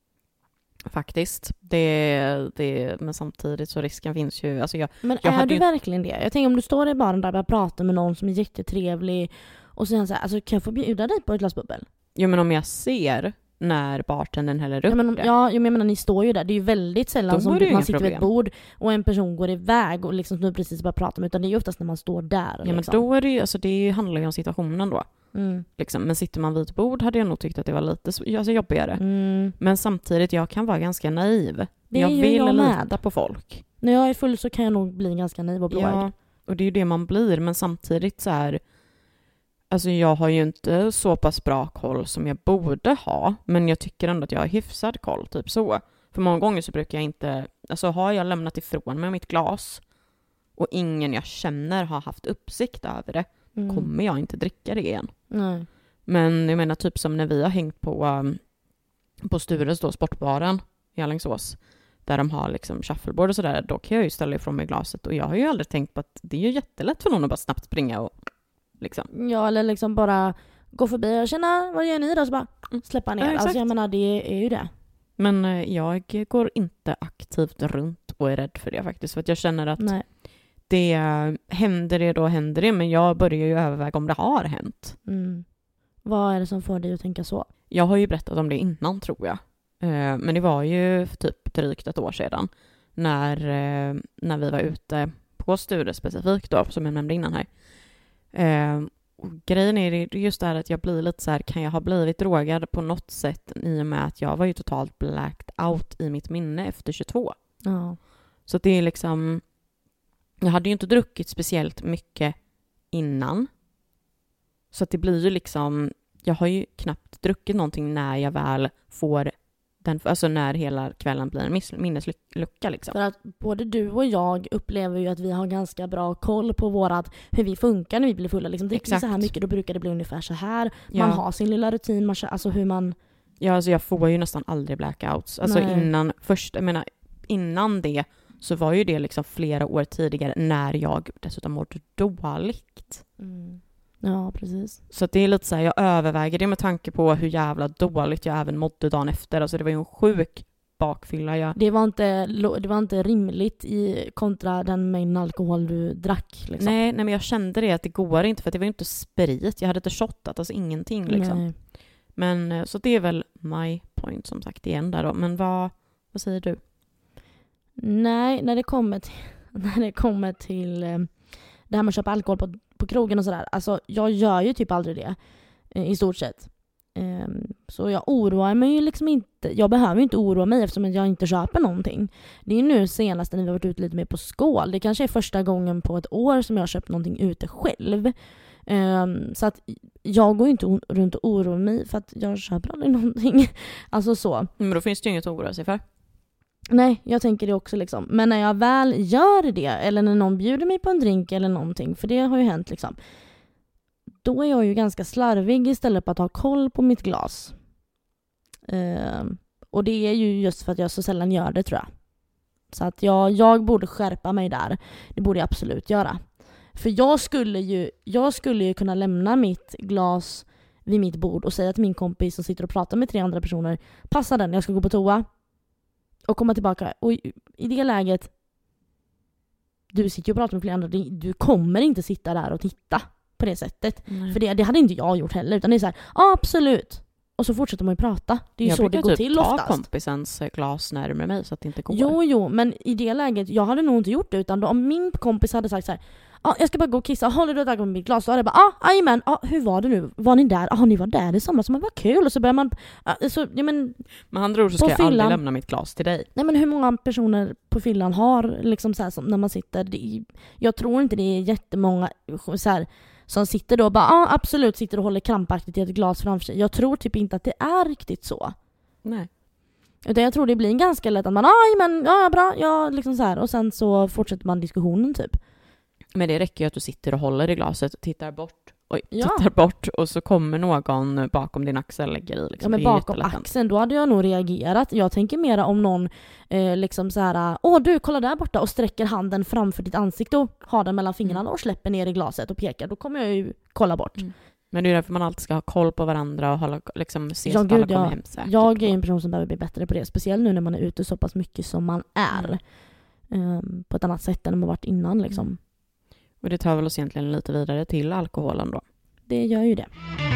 B: faktiskt. Det, det, men samtidigt så risken finns ju. Alltså jag,
A: men
B: jag
A: är du
B: ju...
A: verkligen det? Jag tänker om du står i baren där och börjar prata med någon som är jättetrevlig och sen så här, alltså kan jag få bjuda dig på ett glas bubbel?
B: Jo, men om jag ser när bartendern häller upp
A: ja, men,
B: det.
A: Ja, jag menar ni står ju där. Det är ju väldigt sällan
B: Då
A: som
B: är det ju
A: man
B: inga
A: sitter vid
B: problem.
A: ett bord och en person går iväg och liksom nu precis bara pratar med, utan det är ju oftast när man står där.
B: Ja, men
A: liksom.
B: då är det ju, alltså det handlar ju om situationen då.
A: Mm.
B: Liksom. Men sitter man vid ett bord hade jag nog tyckt att det var lite alltså, jobbigare.
A: Mm.
B: Men samtidigt, jag kan vara ganska naiv.
A: Det är
B: jag
A: ju
B: vill
A: jag med.
B: lita på folk.
A: När jag är full så kan jag nog bli ganska naiv och blåögd.
B: Ja, och det är ju det man blir. Men samtidigt så är, alltså jag har ju inte så pass bra koll som jag borde ha. Men jag tycker ändå att jag har hyfsad koll, typ så. För många gånger så brukar jag inte, alltså har jag lämnat ifrån mig mitt glas och ingen jag känner har haft uppsikt över det, mm. kommer jag inte dricka det igen.
A: Nej.
B: Men jag menar typ som när vi har hängt på, um, på Stures då, sportbaren i Alingsås, där de har liksom shuffleboard och sådär, då kan jag ju ställa ifrån mig glaset och jag har ju aldrig tänkt på att det är ju jättelätt för någon att bara snabbt springa och liksom.
A: Ja, eller liksom bara gå förbi och känna, vad gör ni då? Så bara släppa ner.
B: Ja,
A: alltså jag menar, det är ju det.
B: Men eh, jag går inte aktivt runt och är rädd för det faktiskt, för att jag känner att
A: Nej.
B: det händer det då händer det, men jag börjar ju överväga om det har hänt.
A: Mm. Vad är det som får dig att tänka så?
B: Jag har ju berättat om det innan, tror jag. Eh, men det var ju typ drygt ett år sedan när, eh, när vi var ute på Sture specifikt då, som jag nämnde innan här. Eh, och grejen är just det här att jag blir lite så här, kan jag ha blivit drogad på något sätt i och med att jag var ju totalt blacked out i mitt minne efter tjugotvå.
A: Ja.
B: Så det är liksom, jag hade ju inte druckit speciellt mycket innan. Så att det blir ju liksom, jag har ju knappt druckit någonting när jag väl får den, alltså när hela kvällen blir en miss, minneslucka liksom.
A: För att både du och jag upplever ju att vi har ganska bra koll på vårat, hur vi funkar när vi blir fulla. Liksom, dricker vi så här mycket, då brukar det bli ungefär så här. Man
B: Ja.
A: har sin lilla rutin, man, alltså hur man...
B: Ja, alltså jag får ju nästan aldrig blackouts. Alltså
A: Nej.
B: innan, först, jag menar, innan det så var ju det liksom flera år tidigare när jag dessutom mådde dåligt.
A: Mm. Ja, precis.
B: Så att det är lite så här, jag överväger det med tanke på hur jävla dåligt jag även mådde dagen efter. Alltså det var ju en sjuk bakfylla. Jag...
A: Det var inte, det var inte rimligt i kontra den mängden alkohol du drack. Liksom.
B: Nej, nej, men jag kände det att det går inte, för att det var ju inte sprit. Jag hade inte shottat, alltså ingenting liksom.
A: Nej.
B: Men så det är väl my point som sagt igen där då. Men vad, vad säger du?
A: Nej, när det kommer till, när det kommer till eh, det här med att köpa alkohol på, på krogen och sådär. Alltså jag gör ju typ aldrig det eh, i stort sett. Eh, så jag oroar mig ju liksom inte. Jag behöver ju inte oroa mig eftersom jag inte köper någonting. Det är ju nu senast när vi har varit ute lite mer på skål. Det kanske är första gången på ett år som jag har köpt någonting ute själv. Eh, så att jag går inte runt och oroar mig för att jag köper aldrig någonting. Alltså så.
B: Men då finns det ju inget att oroa sig för.
A: Nej, jag tänker det också liksom. Men när jag väl gör det, eller när någon bjuder mig på en drink eller någonting, för det har ju hänt liksom, då är jag ju ganska slarvig istället för att ha koll på mitt glas. Uh, och det är ju just för att jag så sällan gör det, tror jag. Så att jag, jag borde skärpa mig där. Det borde jag absolut göra. För jag skulle ju, jag skulle ju kunna lämna mitt glas vid mitt bord och säga till min kompis som sitter och pratar med tre andra personer, passa den, jag ska gå på toa. Och komma tillbaka. Och i det läget, du sitter ju och pratar med flera andra, du kommer inte sitta där och titta på det sättet.
B: Nej.
A: För det, det hade inte jag gjort heller. Utan det är så här, ja absolut. och så fortsätter man ju prata. Det är ju
B: jag
A: så det går
B: typ
A: till
B: ta
A: oftast.
B: kompisens glas närmare mig så att det inte går.
A: Jo, jo, men i det läget, jag hade nog inte gjort det, utan då, om min kompis hade sagt så här: ah, jag ska bara gå och kissa, håller du ett öga med mitt glas? Så hade jag bara, ah, ajmen, ah, hur var det nu? Var ni där? Ah, ni var där i somras, men vad kul. Och så börjar man, ah, så, ja, men,
B: med andra ord så ska jag aldrig lämna mitt glas till dig.
A: Nej, men hur många personer på fyllan har liksom så här, som när man sitter, det, jag tror inte det är jättemånga så här, som sitter då och bara, ah, absolut, sitter och håller krampaktigt i ett glas framför sig. Jag tror typ inte att det är riktigt så.
B: Nej.
A: Utan jag tror det blir ganska lätt att man, aj men, ja bra, ja liksom så här. Och sen så fortsätter man diskussionen typ.
B: Men det räcker ju att du sitter och håller i glaset och tittar bort. Oj,
A: Ja.
B: tittar bort och så kommer någon bakom din axel och lägger i. Liksom.
A: Ja, men
B: Det är
A: bakom
B: jättelätt.
A: axeln, då hade jag nog reagerat. Jag tänker mera om någon eh, liksom så här, åh du, kolla där borta, och sträcker handen framför ditt ansikte och har den mellan fingrarna
B: Mm.
A: och släpper ner i glaset och pekar. Då kommer jag ju kolla bort.
B: Mm. Men det är därför man alltid ska ha koll på varandra och hålla, liksom, se
A: Ja,
B: så att alla
A: gud,
B: kommer
A: ja.
B: hem säkert.
A: Jag är en person som behöver bli bättre på det. Speciellt nu när man är ute så pass mycket som man är.
B: Mm.
A: Um, på ett annat sätt än man varit innan liksom.
B: Mm. Och det tar väl oss egentligen lite vidare till alkoholen då.
A: Det gör ju det.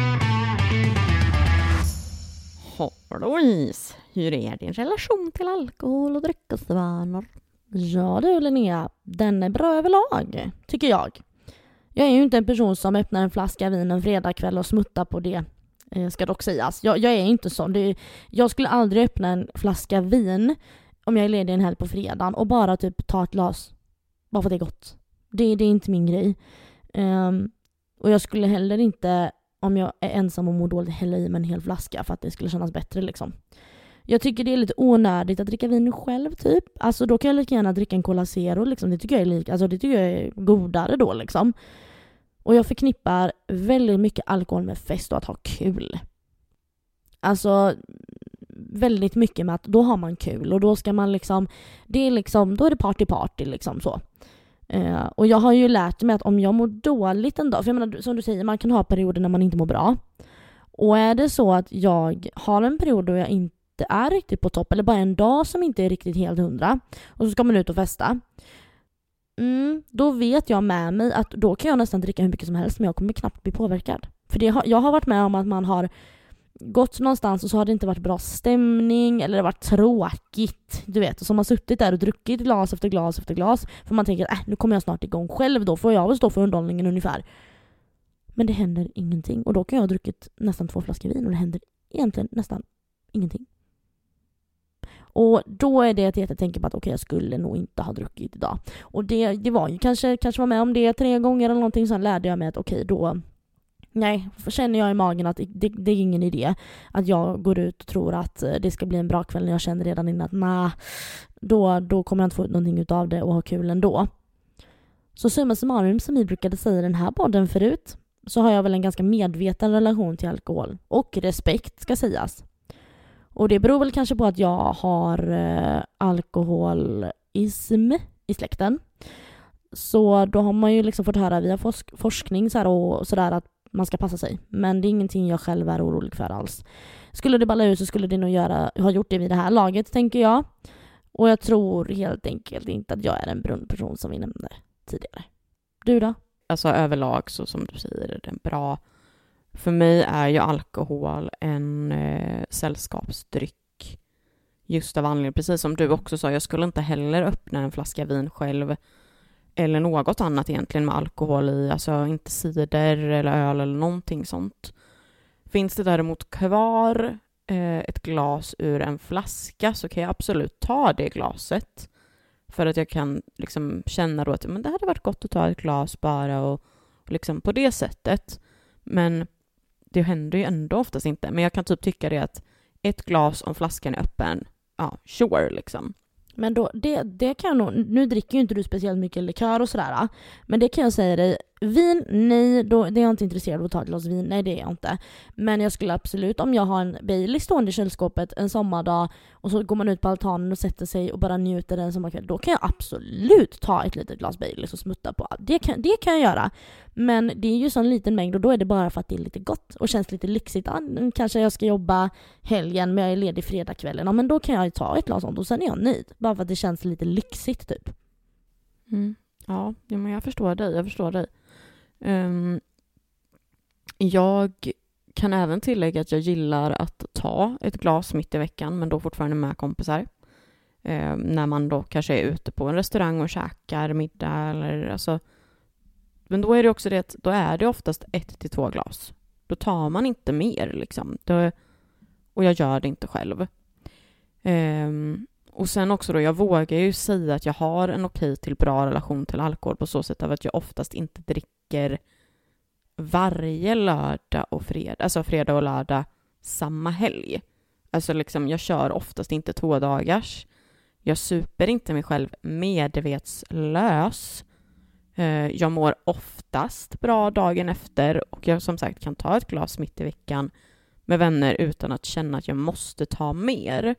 B: Louise, hur är din relation till alkohol och dryckesvanor?
A: Ja du Linnea, den är bra överlag, tycker jag. Jag är ju inte en person som öppnar en flaska vin en fredagkväll och smuttar på det, eh, ska dock sägas. Jag, jag är inte sån. Det är, jag skulle aldrig öppna en flaska vin om jag är ledig en helg på fredagen och bara typ ta ett glas. Bara för att det är gott. Det, det är inte min grej. Um, och jag skulle heller inte, om jag är ensam och mår dåligt, hälla i mig en hel flaska för att det skulle kännas bättre liksom. Jag tycker det är lite onödigt att dricka vin själv typ. Alltså då kan jag lika gärna dricka en Cola Zero liksom. Det tycker jag är lika, alltså det tycker jag är godare då liksom. Och jag förknippar väldigt mycket alkohol med fest och att ha kul. Alltså väldigt mycket med att då har man kul och då ska man liksom, det är liksom, då är det party party liksom så. Uh, och jag har ju lärt mig att om jag mår dåligt en dag, för jag menar, som du säger, man kan ha perioder när man inte mår bra. Och är det så att jag har en period då jag inte är riktigt på topp, eller bara en dag som inte är riktigt helt hundra, och så ska man ut och festa, mm, då vet jag med mig att då kan jag nästan dricka hur mycket som helst, men jag kommer knappt bli påverkad. För det har, jag har varit med om att man har gått någonstans och så har det inte varit bra stämning eller det har varit tråkigt, du vet, och så har man suttit där och druckit glas efter glas efter glas för man tänker att äh, nu kommer jag snart igång själv, då får jag väl stå för underhållningen ungefär. Men det händer ingenting, och då kan jag ha druckit nästan två flaskor vin och det händer egentligen nästan ingenting. Och då är det att jag tänker på att okej, okay, jag skulle nog inte ha druckit idag. Och det, det var ju kanske, kanske var med om det tre gånger eller någonting, sen lärde jag mig att okej, okay, då nej, för känner jag i magen att det, det är ingen idé att jag går ut och tror att det ska bli en bra kväll när jag känner redan innan att nah, då, då kommer jag inte få ut någonting av det och ha kul ändå. Så summa summarum, som vi brukade säga i den här podden förut, så har jag väl en ganska medveten relation till alkohol och respekt ska sägas. Och det beror väl kanske på att jag har eh, alkoholism i släkten. Så då har man ju liksom fått höra via forsk- forskning så här och sådär att man ska passa sig. Men det är ingenting jag själv är orolig för alls. Skulle det balla ut så skulle det nog göra, ha gjort det vid det här laget, tänker jag. Och jag tror helt enkelt inte att jag är en brunn person som vi nämnde tidigare. Du då?
B: Alltså överlag, så som du säger, är det bra. För mig är ju alkohol en eh, sällskapsdryck. Just av anledning, precis som du också sa, jag skulle inte heller öppna en flaska vin själv. Eller något annat egentligen med alkohol i. Alltså inte cider eller öl eller någonting sånt. Finns det däremot kvar eh, ett glas ur en flaska så kan jag absolut ta det glaset. För att jag kan liksom känna då att men det hade varit gott att ta ett glas bara och, och liksom på det sättet. Men det händer ju ändå oftast inte. Men jag kan typ tycka det att ett glas om flaskan är öppen, ja, sure liksom.
A: Men då, det, det kan jag nog, nu dricker ju inte du speciellt mycket likör och sådär, men det kan jag säga dig, vin, nej, då, det är jag inte intresserad av att ta ett glas vin, nej det är jag inte. Men jag skulle absolut, om jag har en Baileys stående i kylskåpet en sommardag och så går man ut på altanen och sätter sig och bara njuter en sommarkväll, då kan jag absolut ta ett litet glas Baileys och smutta på. Det kan, det kan jag göra. Men det är ju så en liten mängd och då är det bara för att det är lite gott och känns lite lyxigt. Ah, kanske jag ska jobba helgen men jag är ledig fredagskvällen. Ja, men då kan jag ta ett glas sånt och sen är jag nöjd. Bara för att det känns lite lyxigt typ.
B: Mm. Ja, men jag förstår dig. Jag förstår dig. Um, jag kan även tillägga att jag gillar att ta ett glas mitt i veckan, men då fortfarande med kompisar. Eh, när man då kanske är ute på en restaurang och käkar middag. Eller, alltså, men då är det också det att då är det oftast ett till två glas. Då tar man inte mer. Liksom. Då, och jag gör det inte själv. Eh, och sen också då, jag vågar ju säga att jag har en okej till bra relation till alkohol på så sätt av att jag oftast inte dricker varje lördag och fredag, alltså fredag och lördag samma helg. Alltså liksom, jag kör oftast inte två dagars. Jag super inte mig själv medvetslös. Jag mår oftast bra dagen efter och jag som sagt kan ta ett glas mitt i veckan med vänner utan att känna att jag måste ta mer.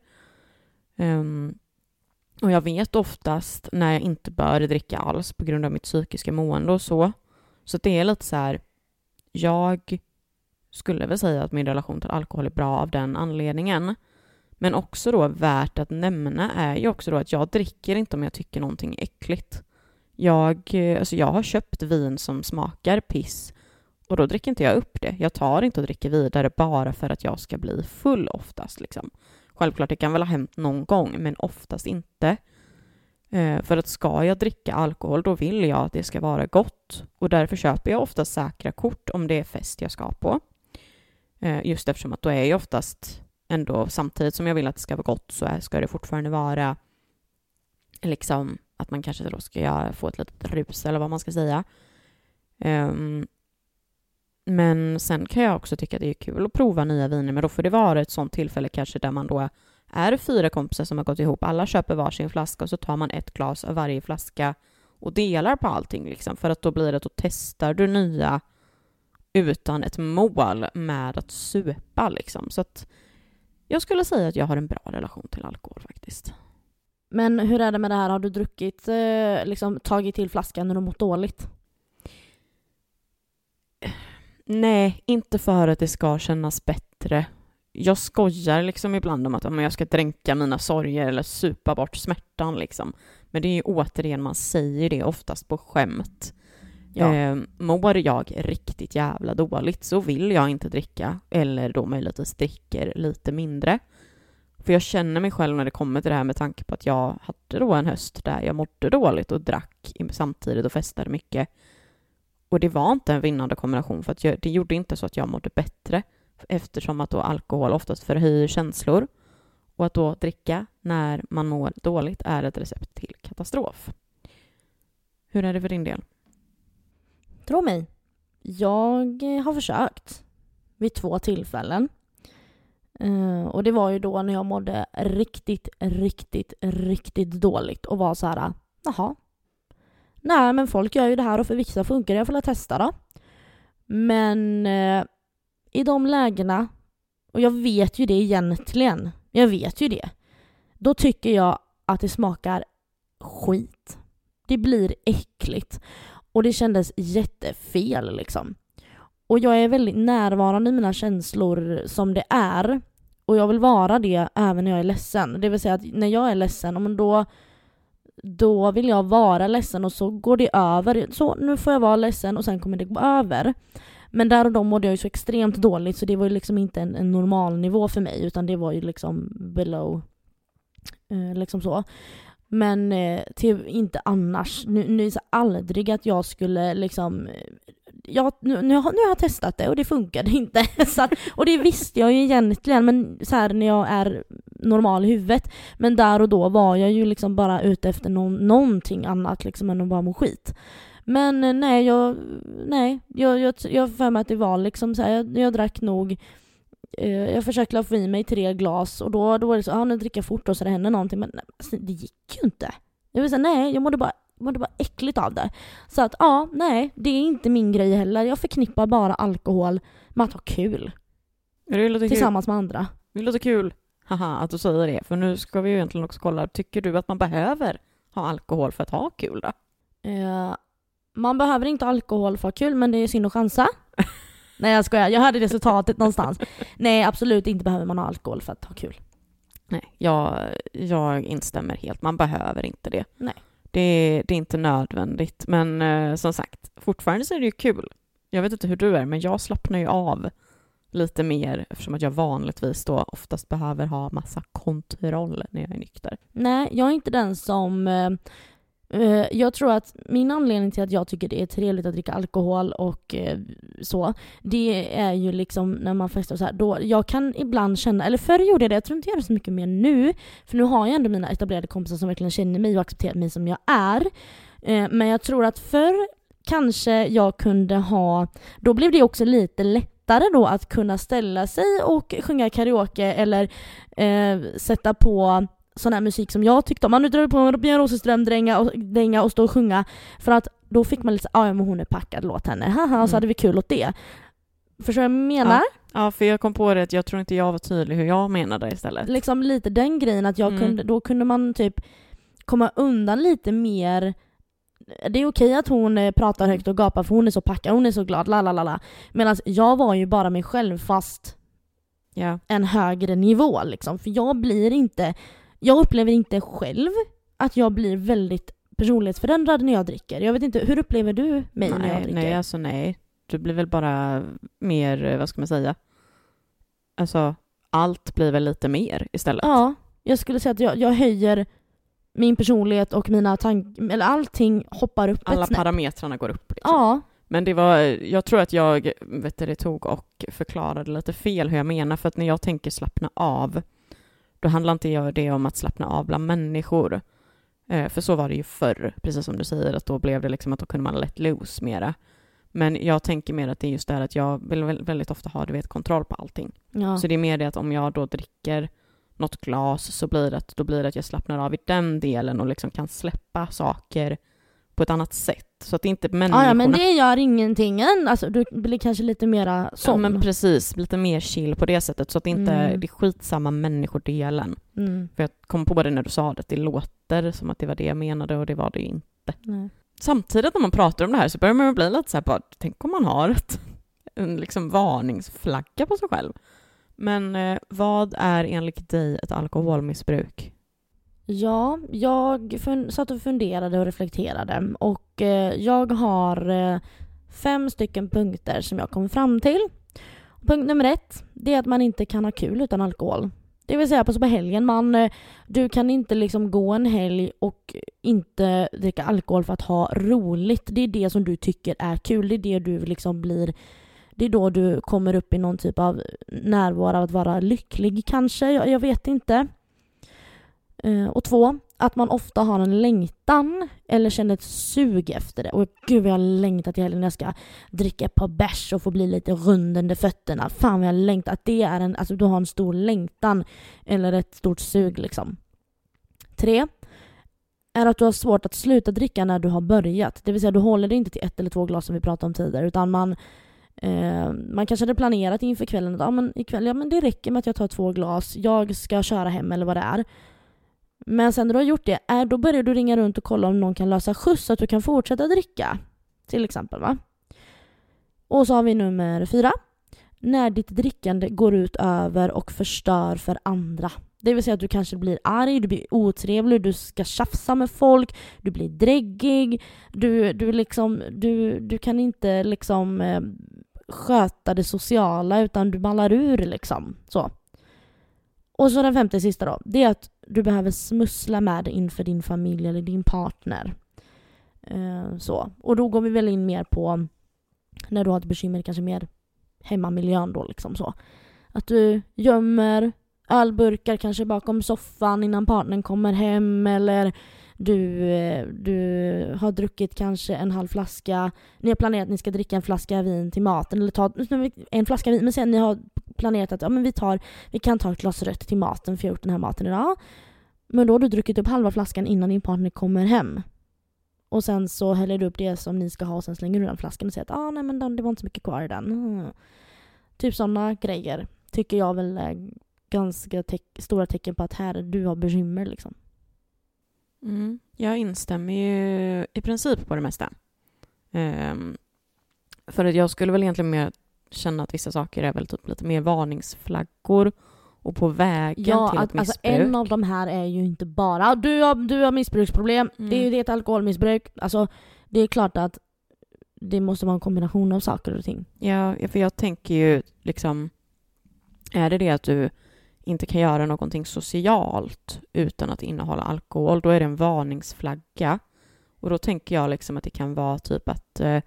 B: Um, och jag vet oftast när jag inte bör dricka alls på grund av mitt psykiska mående och så. Så det är lite så här, jag skulle väl säga att min relation till alkohol är bra av den anledningen. Men också då värt att nämna är ju också då att jag dricker inte om jag tycker någonting är äckligt. Jag, alltså jag har köpt vin som smakar piss och då dricker inte jag upp det. Jag tar inte och dricker vidare bara för att jag ska bli full oftast. Liksom. Självklart det kan väl ha hänt någon gång men oftast inte. Eh, för att ska jag dricka alkohol då vill jag att det ska vara gott. Och därför köper jag oftast säkra kort om det är fest jag ska på. Eh, just eftersom att då är jag oftast ändå samtidigt som jag vill att det ska vara gott så är, ska det fortfarande vara liksom att man kanske då ska göra, få ett litet rus eller vad man ska säga. Um, men sen kan jag också tycka att det är kul att prova nya viner, men då får det vara ett sånt tillfälle kanske där man då är fyra kompisar som har gått ihop, alla köper varsin flaska och så tar man ett glas av varje flaska och delar på allting liksom, för att då blir det att då testar du nya utan ett mål med att supa liksom. Så att jag skulle säga att jag har en bra relation till alkohol faktiskt.
A: Men hur är det med det här? Har du druckit, eh, liksom tagit till flaskan när du mått dåligt?
B: Nej, inte för att det ska kännas bättre. Jag skojar liksom ibland om att om jag ska dränka mina sorger eller supa bort smärtan liksom. Men det är ju återigen, man säger det oftast på skämt. Ja. Eh, mår jag riktigt jävla dåligt så vill jag inte dricka eller då möjligtvis dricker lite mindre. För jag känner mig själv när det kommer till det här med tanke på att jag hade då en höst där jag mådde dåligt och drack samtidigt och festade mycket. Och det var inte en vinnande kombination för att jag, det gjorde inte så att jag mådde bättre eftersom att då alkohol oftast förhöjer känslor och att då dricka när man mår dåligt är ett recept till katastrof. Hur är det för din del?
A: Tro mig, jag har försökt vid två tillfällen. Uh, och det var ju då när jag mådde riktigt, riktigt, riktigt dåligt och var så här, jaha. Nej, men folk gör ju det här och för vissa funkar det, jag får la testa då. Men uh, i de lägena, och jag vet ju det egentligen, jag vet ju det, då tycker jag att det smakar skit. Det blir äckligt. Och det kändes jättefel liksom. Och jag är väldigt närvarande i mina känslor som det är. Och jag vill vara det även när jag är ledsen. Det vill säga att när jag är ledsen, då, då vill jag vara ledsen och så går det över. Så nu får jag vara ledsen och sen kommer det gå över. Men där och då mådde jag ju så extremt dåligt så det var ju liksom inte en, en normal nivå för mig. Utan det var ju liksom below. Eh, liksom så. Men eh, till, inte annars. Nu, nu är det aldrig att jag skulle liksom... Jag, nu, nu, har, nu har jag testat det och det funkade inte. Så att, och det visste jag ju egentligen men så här när jag är normal i huvudet. Men där och då var jag ju liksom bara ute efter någon, någonting annat liksom än att bara må skit. Men nej, jag nej, jag, jag, jag för mig att det var liksom så här, jag, jag drack nog eh, jag försökte få i mig tre glas och då, då var det så, ja ah, nu dricker jag fort och så det hände någonting men alltså, det gick ju inte. Jag vill säga nej, jag mådde bara var det bara äckligt av det. Så att ja, nej, det är inte min grej heller. Jag förknippar bara alkohol med att ha kul.
B: Det låter
A: tillsammans
B: kul.
A: med andra.
B: Det låter kul, haha, att du säger det. För nu ska vi ju egentligen också kolla, tycker du att man behöver ha alkohol för att ha kul då?
A: Uh, man behöver inte alkohol för att ha kul, men det är synd att chansa. Nej, jag skojar. Jag hörde resultatet någonstans. Nej, absolut inte behöver man ha alkohol för att ha kul.
B: Nej, jag, jag instämmer helt. Man behöver inte det.
A: Nej.
B: Det, det är inte nödvändigt. Men eh, som sagt, fortfarande så är det ju kul. Jag vet inte hur du är, men jag slappnar ju av lite mer, eftersom att jag vanligtvis då oftast behöver ha massa kontroll när jag är nykter.
A: Nej, jag är inte den som... Eh, eh, jag tror att min anledning till att jag tycker det är trevligt att dricka alkohol och eh, så, det är ju liksom när man festar och så här, då jag kan ibland känna, eller förr gjorde jag det, jag tror inte jag gör det så mycket mer nu, för nu har jag ändå mina etablerade kompisar som verkligen känner mig och accepterar mig som jag är. Eh, men jag tror att förr kanske jag kunde ha, då blev det också lite lättare då att kunna ställa sig och sjunga karaoke eller eh, sätta på sån här musik som jag tyckte om. Man nu drar på en Björn Rosenström dränga och, dränga och stå och sjunga, för att då fick man lite så, ja men hon är packad, låt henne, haha, och så hade vi kul åt det. Förstår jag vad jag menar?
B: Ja. Ja, för jag kom på det att jag tror inte jag var tydlig hur jag menade istället.
A: Liksom lite den grejen att jag
B: Mm.
A: kunde, då kunde man typ komma undan lite mer. Det är okej att hon eh, pratar högt och gapar för hon är så packad, hon är så glad, lalalala. Medan jag var ju bara mig själv fast
B: Ja.
A: en högre nivå liksom. För jag blir inte, jag upplever inte själv att jag blir väldigt personlighetsförändrad när jag dricker. Jag vet inte, hur upplever du mig
B: nej,
A: när jag dricker?
B: nej, alltså nej. Du blir väl bara mer, vad ska man säga? Alltså, allt blir väl lite mer istället.
A: Ja, jag skulle säga att jag, jag höjer min personlighet och mina tankar, eller allting hoppar upp
B: Alla
A: ett snäpp.
B: parametrarna går upp. Liksom.
A: Ja,
B: Men det var, jag tror att jag vet du, det tog och förklarade lite fel hur jag menar. För att när jag tänker slappna av, då handlar inte jag det om att slappna av bland människor. Eh, för så var det ju förr, precis som du säger, att då blev det liksom att då kunde man let loose mera. Men jag tänker mer att det är just det här att jag vill väldigt ofta ha, du vet, kontroll på allting.
A: ja.
B: Så det är mer det att om jag då dricker något glas så blir det att, då blir det att jag slappnar av i den delen och liksom kan släppa saker på ett annat sätt. Så att det inte människorna...
A: Ja, ja, men det gör ingenting än. Alltså, du blir kanske lite mera
B: Ja,
A: som.
B: men precis, lite mer chill på det sättet. Så att det inte
A: Mm.
B: det är skitsamma människodelen.
A: Mm.
B: För jag kom på det när du sa det. Det låter som att det var det jag menade och det var det ju inte.
A: Nej.
B: Samtidigt när man pratar om det här så börjar man bli lite så här bara, tänk om man har ett, en liksom varningsflagga på sig själv. Men eh, vad är enligt dig ett alkoholmissbruk?
A: Ja, jag fun- satt och funderade och reflekterade. Och eh, jag har eh, fem stycken punkter som jag kom fram till. Punkt nummer ett, det är att man inte kan ha kul utan alkohol. Det vill säga på, så på helgen, man, eh, du kan inte liksom gå en helg och inte dricka alkohol för att ha roligt. Det är det som du tycker är kul. Det är det du liksom blir... Det är då du kommer upp i någon typ av närvaro av att vara lycklig kanske. Jag, jag vet inte. Uh, och två, att man ofta har en längtan eller känner ett sug efter det. Och gud vad jag har längtat i helgen när jag ska dricka ett par bärs och få bli lite rund under fötterna. Fan vad jag har längtat. Att det är en, alltså du har en stor längtan eller ett stort sug liksom. Tre, är att du har svårt att sluta dricka när du har börjat. Det vill säga du håller dig inte till ett eller två glas som vi pratade om tidigare, utan man Eh, man kanske hade planerat inför kvällen att ja, men ikväll, ja, men det räcker med att jag tar två glas, jag ska köra hem eller vad det är. Men sen när du har gjort det, är, då börjar du ringa runt och kolla om någon kan lösa skjuts så att du kan fortsätta dricka. Till exempel, va? Och så har vi nummer fyra. När ditt drickande går ut över och förstör för andra. Det vill säga att du kanske blir arg, du blir otrevlig, du ska tjafsa med folk, du blir dräggig, du, du, liksom, du, du kan inte liksom eh, sköta det sociala utan du ballar ur liksom. Så. Och så den femte sista då, det är att du behöver smussla med det inför din familj eller din partner. Eh, så. Och då går vi väl in mer på när du har ett bekymmer, kanske mer hemmamiljön då liksom så. Att du gömmer ölburkar kanske bakom soffan innan partnern kommer hem, eller du, du har druckit kanske en halv flaska, ni har planerat att ni ska dricka en flaska vin till maten, eller ta en flaska vin, men sen ni har planerat att ja, men vi, tar, vi kan ta ett glas rött till maten för jag har gjort den här maten idag. Men då har du druckit upp halva flaskan innan din partner kommer hem. Och sen så häller du upp det som ni ska ha och sen slänger du den flaskan och säger att ah, nej, men det var inte så mycket kvar i den. Mm. Typ sådana grejer tycker jag väl är ganska te- stora tecken på att här du har bekymmer liksom.
B: Mm. Jag instämmer ju i princip på det mesta. Um, för att jag skulle väl egentligen mer känna att vissa saker är väl typ lite mer varningsflaggor och på vägen
A: ja,
B: till
A: att,
B: ett missbruk.
A: Alltså en av de här är ju inte bara du har, du har missbruksproblem,
B: Mm.
A: det är ju det ett alkoholmissbruk. Alltså det är klart att det måste vara en kombination av saker och ting.
B: Ja, för jag tänker ju liksom Är det det att du inte kan göra någonting socialt utan att innehålla alkohol, då är det en varningsflagga. Och då tänker jag liksom att det kan vara typ att eh,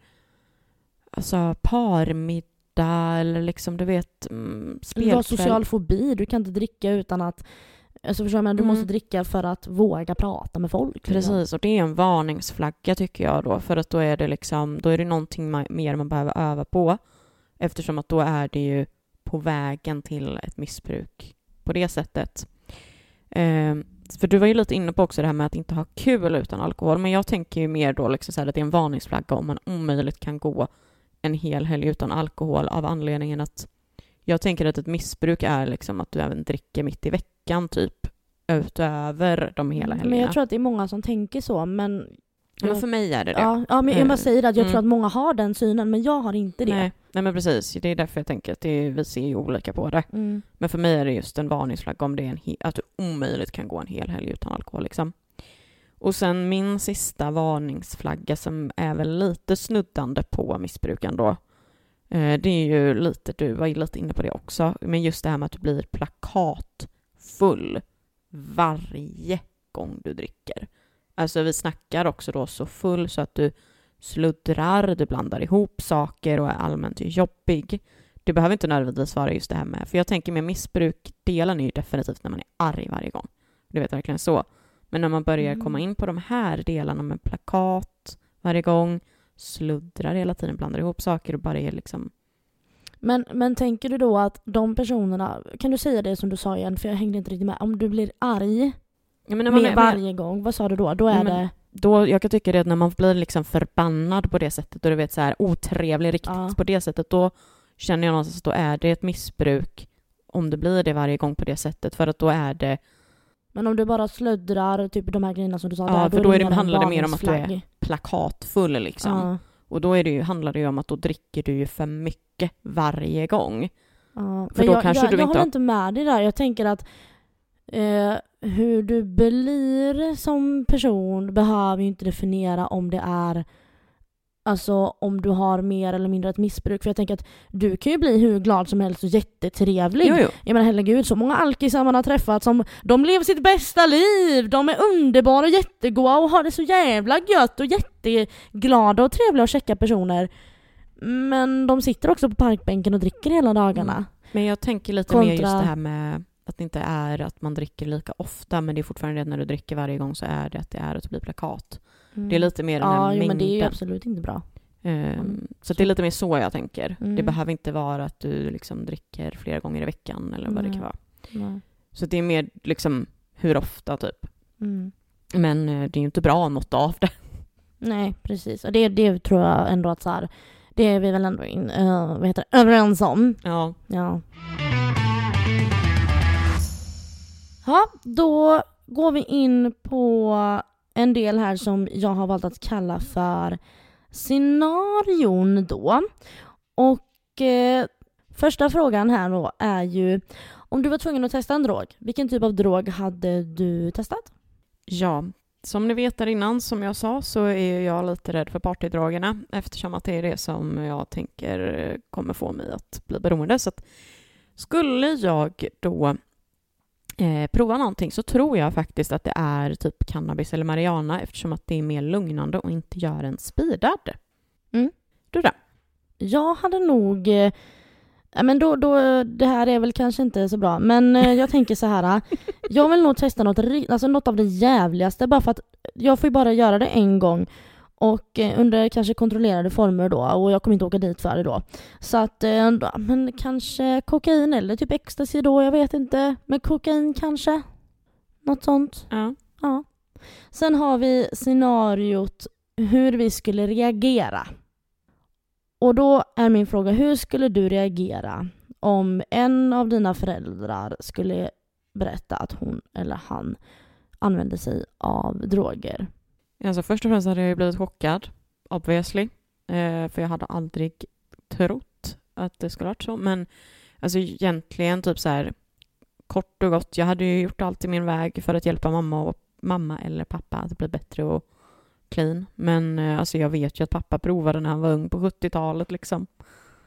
B: alltså parmiddag eller liksom du vet mm, spelkväll.
A: Du har social fobi, du kan inte dricka utan att alltså förstår jag, du
B: Mm.
A: måste dricka för att våga prata med folk. Liksom.
B: Precis, och det är en varningsflagga tycker jag då, för att då är det liksom då är det någonting ma- mer man behöver öva på, eftersom att då är det ju på vägen till ett missbruk på det sättet. Eh, för du var ju lite inne på också det här med att inte ha kul utan alkohol, men jag tänker ju mer då liksom så här att det är en varningsflagga om man omöjligt kan gå en hel helg utan alkohol, av anledningen att jag tänker att ett missbruk är liksom att du även dricker mitt i veckan typ utöver de hela helgerna.
A: Men jag tror att det är många som tänker så, men
B: Men för mig är det det.
A: Ja, ja men jag bara säger att jag
B: Mm.
A: tror att många har den synen, men jag har inte det.
B: Nej, nej men precis. Det är därför jag tänker att det är, vi ser ju olika på det.
A: Mm.
B: Men för mig är det just en varningsflagga om det är en he- att du omöjligt kan gå en hel helg utan alkohol. Liksom. Och sen min sista varningsflagga som är väl lite snuddande på missbruken då. Eh, det är ju lite, du var ju lite inne på det också. Men just det här med att du blir plakatfull varje gång du dricker. Alltså vi snackar också då så full så att du sluddrar, du blandar ihop saker och är allmänt jobbig. Det behöver inte nödvändigtvis vara just det här med. För jag tänker med missbrukdelen är ju definitivt när man är arg varje gång. Du vet verkligen så. Men när man börjar
A: Mm.
B: komma in på de här delarna med plakat varje gång, sluddrar hela tiden, blandar ihop saker och bara är liksom...
A: Men, men tänker du då att de personerna, kan du säga det som du sa igen, för jag hängde inte riktigt med, om du blir arg
B: Ja, men när man
A: med
B: är,
A: varje gång, vad sa du då? Då är
B: Ja, men-
A: det...
B: då, jag kan tycka det att när man blir liksom förbannad på det sättet och du vet så här otrevlig riktigt
A: Ja.
B: på det sättet, då känner jag någonstans att då är det ett missbruk om det blir det varje gång på det sättet, för att då är det
A: Men om du bara sluddrar, typ de här grejerna som du sa
B: Ja,
A: där,
B: för då är det-
A: mer en
B: handlar det mer om att du är
A: varningsflagg.
B: plakatfull liksom.
A: Ja,
B: Och då är det ju, handlar det ju om att då dricker du ju för mycket varje gång.
A: ja.
B: För
A: Men
B: då
A: jag,
B: kanske
A: jag,
B: du
A: jag
B: inte
A: håller
B: har-
A: inte med dig där. Jag tänker att eh, hur du blir som person behöver ju inte definiera om det är alltså om du har mer eller mindre ett missbruk. För jag tänker att du kan ju bli hur glad som helst och jättetrevlig.
B: Jo, jo.
A: Jag menar herregud, så många alkisar man har träffat som de lever sitt bästa liv. De är underbara och jättegoda och har det så jävla gött och jätteglada och trevliga och käcka personer. Men de sitter också på parkbänken och dricker hela dagarna.
B: Mm. Men jag tänker lite
A: Kontra-
B: mer just det här med att det inte är att man dricker lika ofta, men det är fortfarande det när du dricker varje gång så är det att det är att det blir plakat.
A: Mm.
B: Det är lite mer den här
A: Ja, jo,
B: mängden.
A: men det är ju absolut inte bra.
B: Ehm,
A: Mm.
B: så det är lite mer så jag tänker.
A: Mm.
B: Det behöver inte vara att du liksom dricker flera gånger i veckan eller vad det
A: Nej.
B: kan vara.
A: Nej.
B: Så det är mer liksom hur ofta typ.
A: Mm.
B: Men eh, det är ju inte bra något av det.
A: Nej, precis. Och det, det tror jag ändå att så här, det är vi väl ändå in, uh, vad heter det, överens om.
B: Ja.
A: Ja. Ja, då går vi in på en del här som jag har valt att kalla för scenarion då. Och eh, första frågan här då är ju, om du var tvungen att testa en drog, vilken typ av drog hade du testat?
B: Ja, som ni vet där innan, som jag sa, så är jag lite rädd för partydrogerna eftersom att det är det som jag tänker kommer få mig att bli beroende. Så att skulle jag då eh, prova någonting så tror jag faktiskt att det är typ cannabis eller marijuana eftersom att det är mer lugnande och inte gör en speedad.
A: Mm.
B: Du då?
A: Jag hade nog... Eh, ja, men då, då, det här är väl kanske inte så bra, men eh, jag tänker så här. eh, Jag vill nog testa något, ri- alltså något av det jävligaste, bara för att jag får ju bara göra det en gång. Och eh, under kanske kontrollerade former då, och jag kommer inte åka dit för det då. Så att, eh, då, men kanske kokain eller typ ecstasy då, jag vet inte. Men kokain kanske. Något sånt.
B: Ja.
A: Ja. Sen har vi scenariot hur vi skulle reagera. Och då är min fråga, hur skulle du reagera om en av dina föräldrar skulle berätta att hon eller han använder sig av droger?
B: Alltså först och främst hade jag ju blivit chockad, obviously. Eh, för jag hade aldrig trott att det skulle varit så. Men alltså egentligen typ så här kort och gott. Jag hade ju gjort allt i min väg för att hjälpa mamma och mamma eller pappa att bli bättre och clean. Men eh, alltså jag vet ju att pappa provade när han var ung på sjuttiotalet liksom.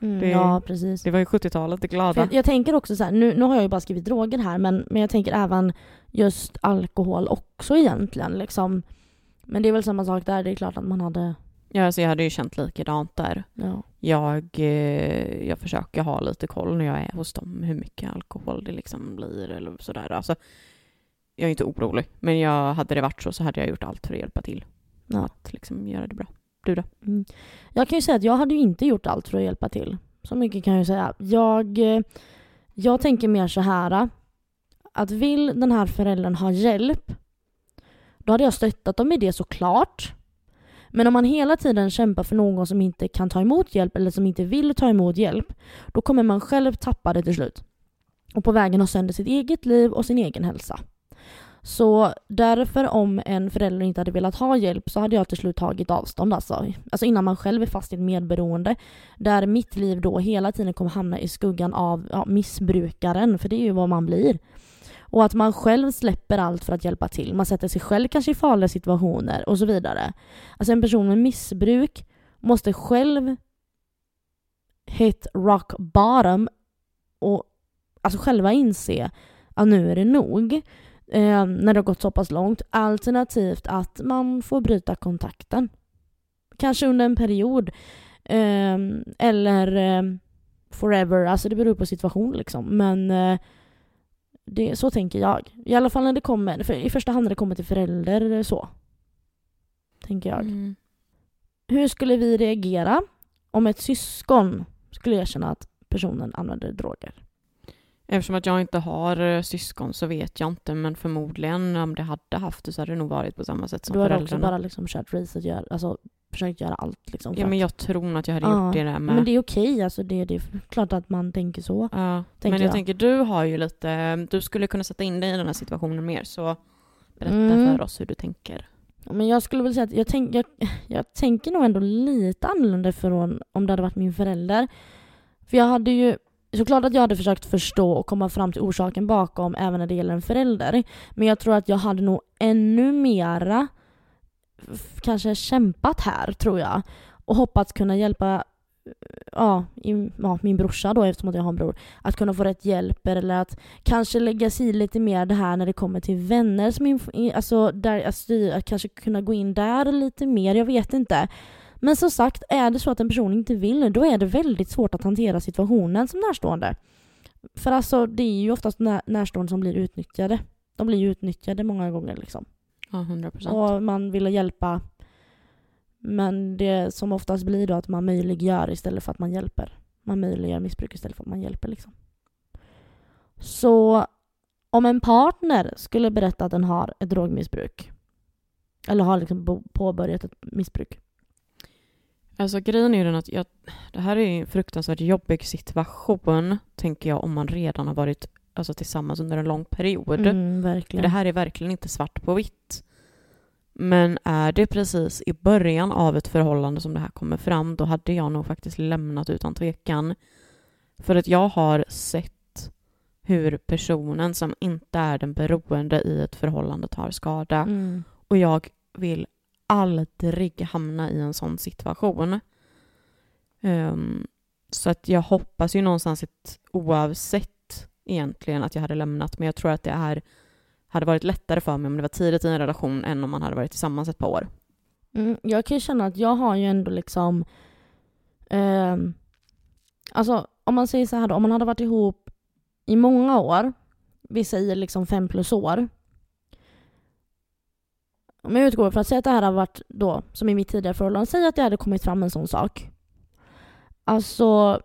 A: Mm,
B: det,
A: ja, precis.
B: Det var ju sjuttiotalet, det glada.
A: Jag, jag tänker också så här, nu, nu har jag ju bara skrivit droger här, men, men jag tänker även just alkohol också egentligen. Liksom. Men det är väl samma sak där, det är klart att man hade...
B: Ja, alltså jag hade ju känt likadant där.
A: Ja.
B: Jag, eh, jag försöker ha lite koll när jag är hos dem, hur mycket alkohol det liksom blir eller sådär. Alltså, jag är inte orolig, men jag, hade det varit så så hade jag gjort allt för att hjälpa till.
A: Ja.
B: Att liksom göra det bra. Du då?
A: Mm. Jag kan ju säga att jag hade ju inte gjort allt för att hjälpa till. Så mycket kan jag ju säga. Jag, jag tänker mer så här, att vill den här föräldern ha hjälp, då hade jag stöttat dem i det såklart. Men om man hela tiden kämpar för någon som inte kan ta emot hjälp eller som inte vill ta emot hjälp, då kommer man själv tappa det till slut. Och på vägen ha sönder sitt eget liv och sin egen hälsa. Så därför om en förälder inte hade velat ha hjälp så hade jag till slut tagit avstånd. Alltså, alltså innan man själv är fast i ett medberoende. Där mitt liv då hela tiden kommer hamna i skuggan av ja, missbrukaren. För det är ju vad man blir. Och att man själv släpper allt för att hjälpa till. Man sätter sig själv kanske i farliga situationer och så vidare. Alltså en person med missbruk måste själv hit rock bottom och alltså själva inse att nu är det nog. Eh, när det har gått så pass långt. Alternativt att man får bryta kontakten. Kanske under en period. Eh, eller eh, forever. Alltså det beror på situation liksom. Men eh, det, så tänker jag. I alla fall när det kommer. För i första hand när det kommer till förälder så. Tänker jag.
B: Mm.
A: Hur skulle vi reagera om ett syskon skulle erkänna att personen använder droger?
B: Eftersom att jag inte har syskon så vet jag inte, men förmodligen om det hade haft det så hade det nog varit på samma sätt som
A: föräldrarna.
B: föräldrarna.
A: Du hade också bara liksom kört research, gör, alltså försökt göra allt liksom.
B: Ja, men jag tror att jag hade
A: ja,
B: gjort det där med.
A: Men det är okej, alltså det, det är klart att man tänker så.
B: Ja,
A: tänker
B: men jag,
A: jag
B: tänker du har ju lite, du skulle kunna sätta in dig i den här situationen mer, så berätta
A: mm.
B: för oss hur du tänker.
A: Men jag skulle väl säga att jag, tänk, jag, jag tänker nog ändå lite annorlunda från om det hade varit min förälder. För jag hade ju såklart att jag hade försökt förstå och komma fram till orsaken bakom även när det gäller en förälder. Men jag tror att jag hade nog ännu mera f- kanske kämpat här, tror jag. Och hoppats kunna hjälpa ja, i, ja, min brorsa då, eftersom att jag har en bror. Att kunna få rätt hjälp eller att kanske lägga sig lite mer det här när det kommer till vänner. Som inf- alltså, där, alltså, att kanske kunna gå in där lite mer, jag vet inte. Men som sagt, är det så att en person inte vill, då är det väldigt svårt att hantera situationen som närstående. För alltså, det är ju oftast när, närstående som blir utnyttjade. De blir ju utnyttjade många gånger liksom.
B: Ja, hundra procent.
A: Och man vill hjälpa. Men det som oftast blir då att man möjliggör istället för att man hjälper. Man möjliggör missbruk istället för att man hjälper liksom. Så om en partner skulle berätta att den har ett drogmissbruk. Eller har liksom påbörjat ett missbruk.
B: Alltså grejen är ju den att jag, det här är en fruktansvärt jobbig situation, tänker jag, om man redan har varit alltså, tillsammans under en lång period.
A: Mm, verkligen.
B: För det här är verkligen inte svart på vitt. Men är det precis i början av ett förhållande som det här kommer fram, då hade jag nog faktiskt lämnat utan tvekan. För att jag har sett hur personen som inte är den beroende i ett förhållande tar skada.
A: Mm.
B: Och jag vill aldrig hamna i en sån situation. Um, så att jag hoppas ju någonstans att oavsett egentligen att jag hade lämnat, men jag tror att det här hade varit lättare för mig om det var tidigt i en relation än om man hade varit tillsammans ett par år.
A: Mm, jag kan ju känna att jag har ju ändå liksom eh, alltså om man säger så här då, om man hade varit ihop i många år, vi säger liksom fem plus år. Om jag utgår för att säga att det här har varit då, som i mitt tidigare förhållande, säg att det hade kommit fram en sån sak. Alltså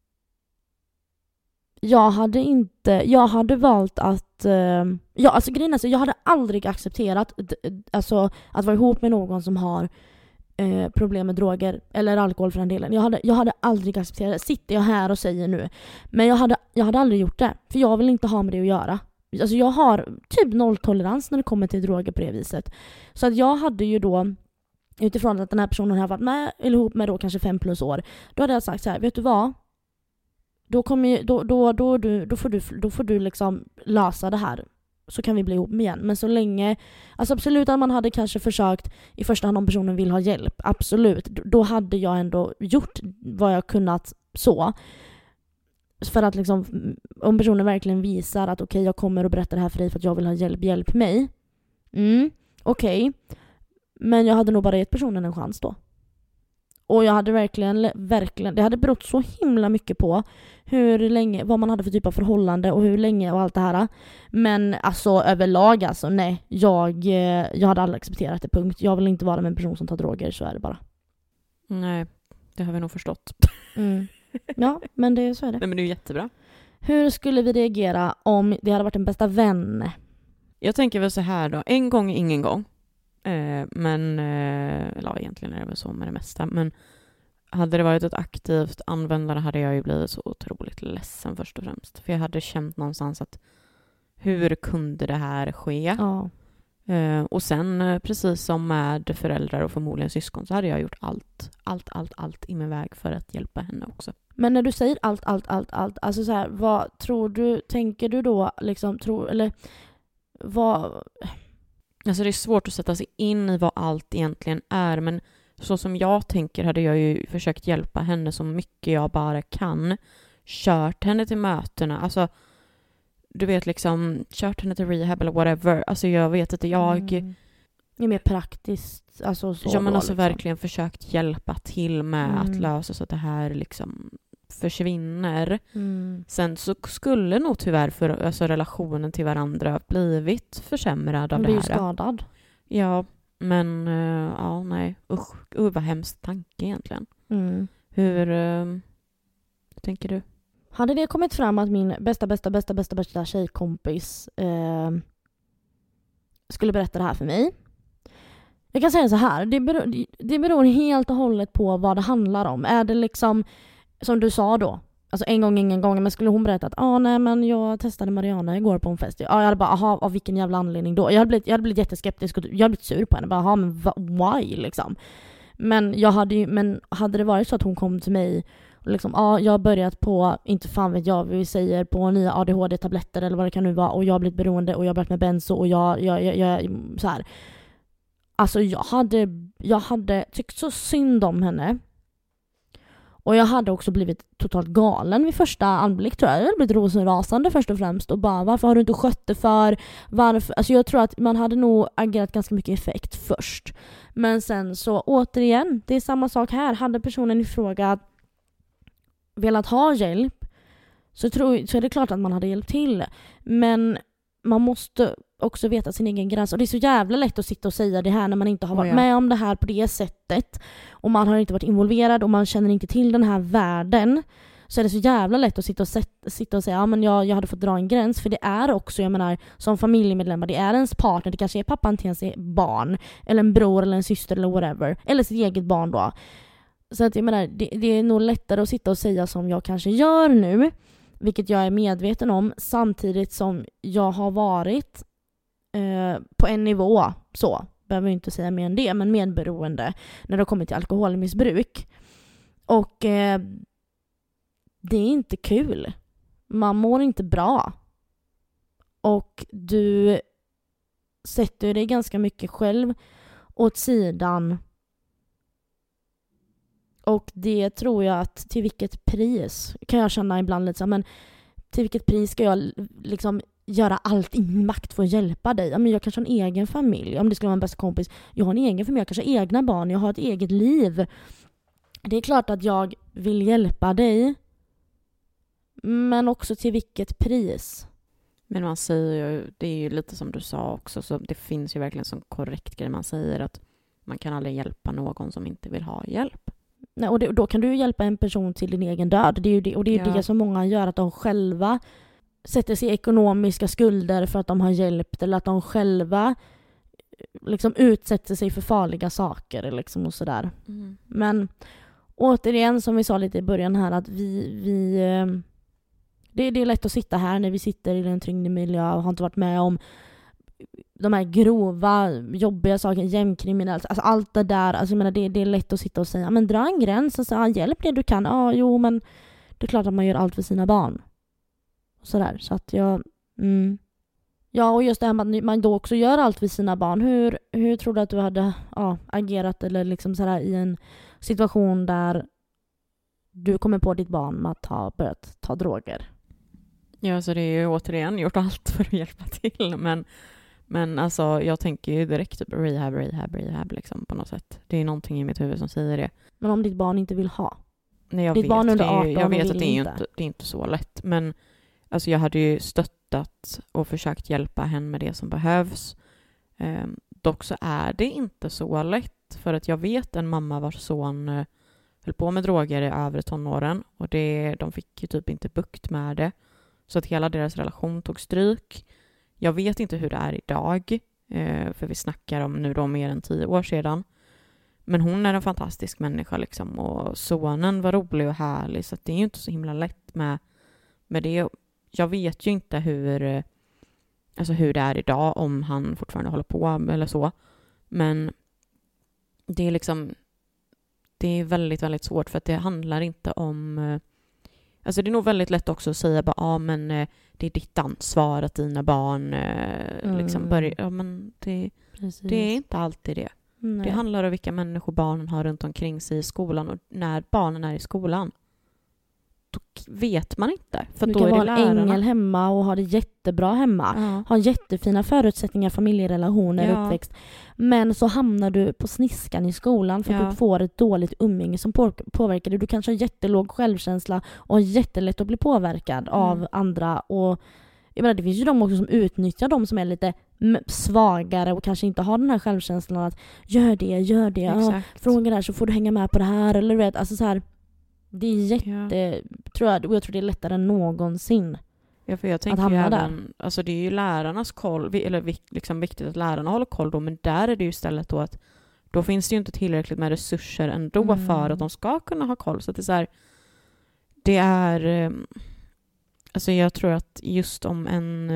A: jag hade inte, jag hade valt att eh, ja, alltså grejen är så, jag hade aldrig accepterat alltså att vara ihop med någon som har eh, problem med droger eller alkohol för den delen. Jag hade, jag hade aldrig accepterat det. Sitter jag här och säger nu. Men jag hade, jag hade aldrig gjort det. För jag vill inte ha med det att göra. Alltså jag har typ nolltolerans när det kommer till droger på det viset. Så att jag hade ju då, utifrån att den här personen har varit med eller ihop med då kanske fem plus år, då hade jag sagt så här, vet du vad? Då, kommer, då, då, då, då, då, får du, då får du liksom lösa det här. Så kan vi bli ihop igen. Men så länge, alltså absolut att man hade kanske försökt i första hand om personen vill ha hjälp. Absolut. Då hade jag ändå gjort vad jag kunnat så. För att liksom, om personen verkligen visar att okej, okay, jag kommer och berättar det här för dig för att jag vill ha hjälp, hjälp mig. Mm, okej. Okay. Men jag hade nog bara gett personen en chans då. Och jag hade verkligen, verkligen, det hade berott så himla mycket på hur länge, vad man hade för typ av förhållande och hur länge och allt det här. Men alltså överlag alltså, nej, jag, jag hade aldrig accepterat det, punkt. Jag vill inte vara med en person som tar droger, så är det bara.
B: Nej, det har vi nog förstått.
A: Mm. Ja, men det, så är det.
B: Nej, men det är ju jättebra.
A: Hur skulle vi reagera om det hade varit en bästa vän?
B: Jag tänker väl så här då, en gång ingen gång. Eh, men, eh, eller egentligen är det väl så med det mesta, men hade det varit ett aktivt användare hade jag ju blivit så otroligt ledsen först och främst. För jag hade känt någonstans att hur kunde det här ske?
A: Ja.
B: Eh, och sen, eh, precis som med föräldrar och förmodligen syskon, så hade jag gjort allt, allt, allt, allt i min väg för att hjälpa henne också.
A: Men när du säger allt, allt, allt, allt, alltså så här, vad tror du, tänker du då liksom, tror, eller vad...
B: Alltså det är svårt att sätta sig in i vad allt egentligen är, men så som jag tänker hade jag ju försökt hjälpa henne så mycket jag bara kan. Kört henne till mötena, alltså du vet liksom, kört henne till rehab eller whatever. Alltså jag vet inte, jag...
A: Mm. Det är mer praktiskt, alltså så.
B: Ja, men
A: då,
B: alltså
A: liksom.
B: Verkligen försökt hjälpa till med
A: Mm.
B: att lösa så att det här liksom försvinner.
A: Mm.
B: Sen så skulle nog tyvärr för, alltså relationen till varandra blivit försämrad av
A: Hon
B: det
A: blir
B: här.
A: ju skadad.
B: Ja, men uh, ja, nej. Usch, uh, vad hemskt tanke egentligen.
A: Mm.
B: Hur, uh, hur tänker du?
A: Hade det kommit fram att min bästa, bästa, bästa, bästa, bästa tjejkompis eh, skulle berätta det här för mig. Jag kan säga så här, det beror, det beror helt och hållet på vad det handlar om. Är det liksom, som du sa då, alltså en gång, ingen gång, men skulle hon berätta att ah, nej, men jag testade Mariana igår på en fest. Ja, jag hade bara, aha, av vilken jävla anledning då? Jag hade blivit, jag hade blivit jätteskeptisk och jag hade blivit sur på henne. Bara, aha, men why liksom? Men, jag hade ju, men hade det varit så att hon kom till mig och liksom, ja, jag har börjat på, inte fan vet jag, vi säger på nya A D H D-tabletter eller vad det kan nu vara, och jag har blivit beroende och jag har börjat med benzo och jag, jag, jag, jag så här. Alltså jag hade, jag hade tyckt så synd om henne. Och jag hade också blivit totalt galen vid första anblick, tror jag. Jag hade blivit rosenrasande först och främst. Och bara, varför har du inte skött det för? Varför? Alltså jag tror att man hade nog agerat ganska mycket effekt först. Men sen så, återigen, det är samma sak här. Hade personen i fråga velat ha hjälp, så, tror, så är det klart att man hade hjälpt till. Men man måste också veta sin egen gräns. Och det är så jävla lätt att sitta och säga det här när man inte har varit oh ja. med om det här på det sättet. Och man har inte varit involverad och man känner inte till den här världen. Så är det så jävla lätt att sitta och, set, sitta och säga ja, men jag, jag hade fått dra en gräns. För det är också, jag menar, som familjemedlemmar, det är ens partner. Det kanske är pappan till ens barn. Eller en bror eller en syster eller whatever. Eller sitt eget barn då. Så att jag menar, det, det är nog lättare att sitta och säga som jag kanske gör nu. Vilket jag är medveten om. Samtidigt som jag har varit eh, på en nivå, så behöver jag inte säga mer än det, men medberoende när det kommer till alkoholmissbruk. Och eh, det är inte kul. Man mår inte bra. Och du sätter dig ganska mycket själv åt sidan. Och det tror jag att till vilket pris kan jag känna ibland lite så, men till vilket pris ska jag liksom göra allt i min makt för att hjälpa dig? Ja, men jag kanske har en egen familj, om det skulle vara en bästa kompis. Jag har en egen familj, jag kanske har egna barn, jag har ett eget liv. Det är klart att jag vill hjälpa dig, men också till vilket pris?
B: Men man säger ju, det är ju lite som du sa också, så det finns ju verkligen som korrekt grej. Man säger att man kan aldrig hjälpa någon som inte vill ha hjälp.
A: Nej, och, det, och då kan du hjälpa en person till din egen död. Det är ju det, och det är ja. det som många gör, att de själva sätter sig i ekonomiska skulder för att de har hjälpt, eller att de själva liksom utsätter sig för farliga saker liksom och sådär. Mm. Men återigen, som vi sa lite i början här, att vi, vi det, det är lätt att sitta här när vi sitter i en tyngd miljö och har inte varit med om de här grova, jobbiga sakerna, jämnkriminellt, alltså allt det där, alltså jag menar, det, det är lätt att sitta och säga, men dra en gräns och säga, hjälp det du kan. Ja, jo, men det är klart att man gör allt för sina barn. Och sådär, så att jag mm. ja, och just det här med att man då också gör allt för sina barn. Hur, hur tror du att du hade ja, agerat eller liksom sådär i en situation där du kommer på ditt barn med att ha börjat ta droger.
B: Ja, så det är ju återigen gjort allt för att hjälpa till. Men, men alltså, jag tänker ju direkt typ rehab, rehab, rehab liksom på något sätt. Det är någonting i mitt huvud som säger det.
A: Men om ditt barn inte vill ha?
B: Nej, jag
A: ditt
B: vet,
A: barn under
B: det är,
A: arton
B: jag vet
A: vill
B: att det är, ju
A: inte.
B: inte, det är inte så lätt. Men alltså, jag hade ju stöttat och försökt hjälpa henne med det som behövs. Um, dock så är det inte så lätt. För att jag vet en mamma vars son uh, höll på med droger i övre tonåren. Och det, de fick ju typ inte bukt med det. Så att hela deras relation tog stryk. Jag vet inte hur det är idag. Uh, för vi snackar om nu då mer än tio år sedan. Men hon är en fantastisk människa liksom. Och sonen var rolig och härlig. Så att det är ju inte så himla lätt med, med det. Jag vet ju inte hur, alltså hur det är idag. Om han fortfarande håller på eller så. Men det är liksom, det är väldigt, väldigt svårt. För att det handlar inte om, alltså det är nog väldigt lätt också att säga bara, ja men det är ditt ansvar att dina barn mm. liksom börjar, ja men det, det är inte alltid det. Nej. Det handlar om vilka människor barnen har runt omkring sig i skolan. Och när barnen är i skolan, då vet man inte. För
A: du
B: då
A: kan
B: är det
A: vara en
B: lärarna.
A: ängel hemma och ha det jättebra hemma. Ja. Ha jättefina förutsättningar, familjerelationer, ja. uppväxt. Men så hamnar du på sniskan i skolan för ja. att du får ett dåligt umgänge som påverkar dig. Du kanske har jättelåg självkänsla och har jättelätt att bli påverkad mm. av andra. Och jag menar, det finns ju de också som utnyttjar de som är lite svagare och kanske inte har den här självkänslan att gör det, gör det. Ja, fråga där så får du hänga med på det här. Eller du vet, alltså så här, det är jätte, ja. tror jag, och jag tror det är lättare än någonsin.
B: Ja, för jag tänker att hamna även, där. Alltså det är ju lärarnas koll, eller liksom viktigt att lärarna håller koll då, men där är det ju istället då att då finns det ju inte tillräckligt med resurser ändå mm. för att de ska kunna ha koll. Så att det är så här, det är, alltså jag tror att just om en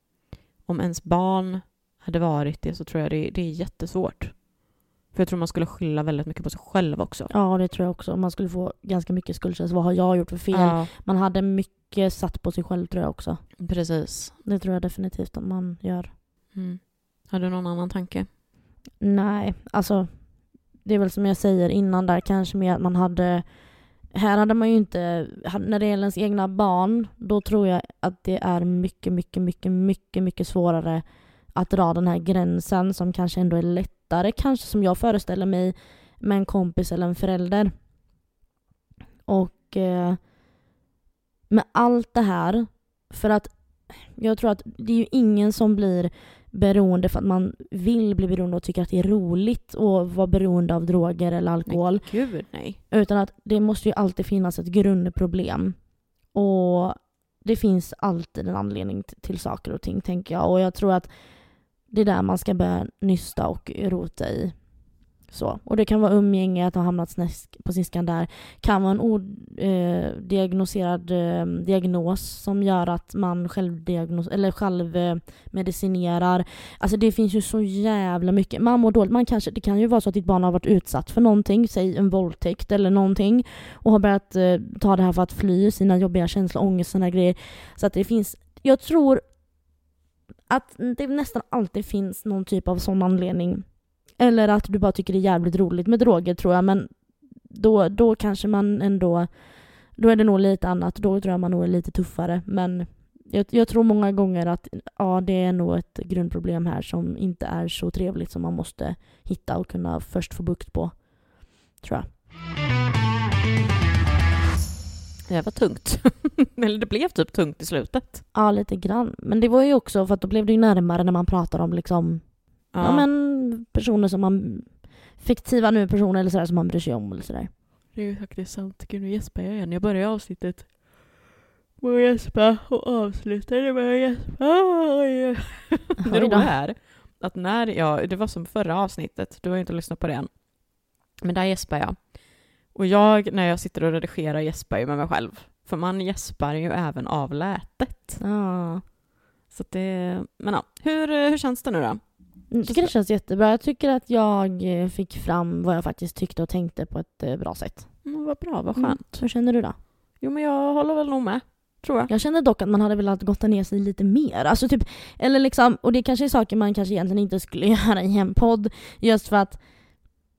B: om ens barn hade varit det så tror jag det, det är jättesvårt. För jag tror man skulle skylla väldigt mycket på sig själv också.
A: Ja, det tror jag också. Man skulle få ganska mycket skuldkänsla. Vad har jag gjort för fel? Ja. Man hade mycket satt på sig själv tror jag också.
B: Precis.
A: Det tror jag definitivt att man gör.
B: Mm. Har du någon annan tanke?
A: Nej, alltså det är väl som jag säger innan där kanske med att man hade, här hade man ju inte, när det gäller ens egna barn, då tror jag att det är mycket, mycket, mycket, mycket, mycket svårare att dra den här gränsen som kanske ändå är lättare, kanske som jag föreställer mig med en kompis eller en förälder. Och eh, med allt det här, för att jag tror att det är ju ingen som blir beroende för att man vill bli beroende och tycker att det är roligt att vara beroende av droger eller alkohol.
B: Nej, gud, nej.
A: Utan att det måste ju alltid finnas ett grundproblem. Och det finns alltid en anledning till saker och ting, tänker jag. Och jag tror att det är där man ska börja nysta och rota i. Så. Och det kan vara umgänge, att ha hamnat snäsk på sniskan där. Kan vara en odiagnoserad eh, eh, diagnos som gör att man självdiagnos eller självmedicinerar. Eh, alltså det finns ju så jävla mycket. Man mår dåligt. Man kanske, det kan ju vara så att ditt barn har varit utsatt för någonting, säg en våldtäkt eller någonting, och har börjat eh, ta det här för att fly sina jobbiga känslor, ångest, såna grejer. Så att det finns, jag tror att det nästan alltid finns någon typ av sån anledning. Eller att du bara tycker det är jävligt roligt med droger, tror jag. Men då, då kanske man ändå, då är det nog lite annat. Då tror jag man nog är lite tuffare. Men jag, jag tror många gånger att ja, det är nog ett grundproblem här som inte är så trevligt, som man måste hitta och kunna först få bukt på, tror jag.
B: Det var tungt. Eller det blev typ tungt i slutet.
A: Ja, lite grann. Men det var ju också för att då blev det ju närmare när man pratar om liksom ja, ja men personer som man, fiktiva nu personer eller sådär som man bryr sig om eller sådär.
B: Det är ju faktiskt sant. Gud, nu gäspar jag igen. Jag börjar avsnittet med att gäspa och avslutar det med att gäspa. Det roliga är att när jag, det var som förra avsnittet, du har ju inte lyssnat på det än. Men där gäspar jag. Och jag, när jag sitter och redigerar, gäspar ju med mig själv. För man gäspar ju även av lätet.
A: Ja.
B: Så det, men ja. Hur, hur känns det nu då?
A: Jag tycker det känns jättebra. Jag tycker att jag fick fram vad jag faktiskt tyckte och tänkte på ett bra sätt.
B: Mm, vad bra, vad skönt. Mm.
A: Hur känner du då?
B: Jo, men jag håller väl nog med, tror jag.
A: Jag känner dock att man hade velat gotta ner sig lite mer. Alltså typ, eller liksom, och det kanske är saker man kanske egentligen inte skulle göra i en podd. Just för att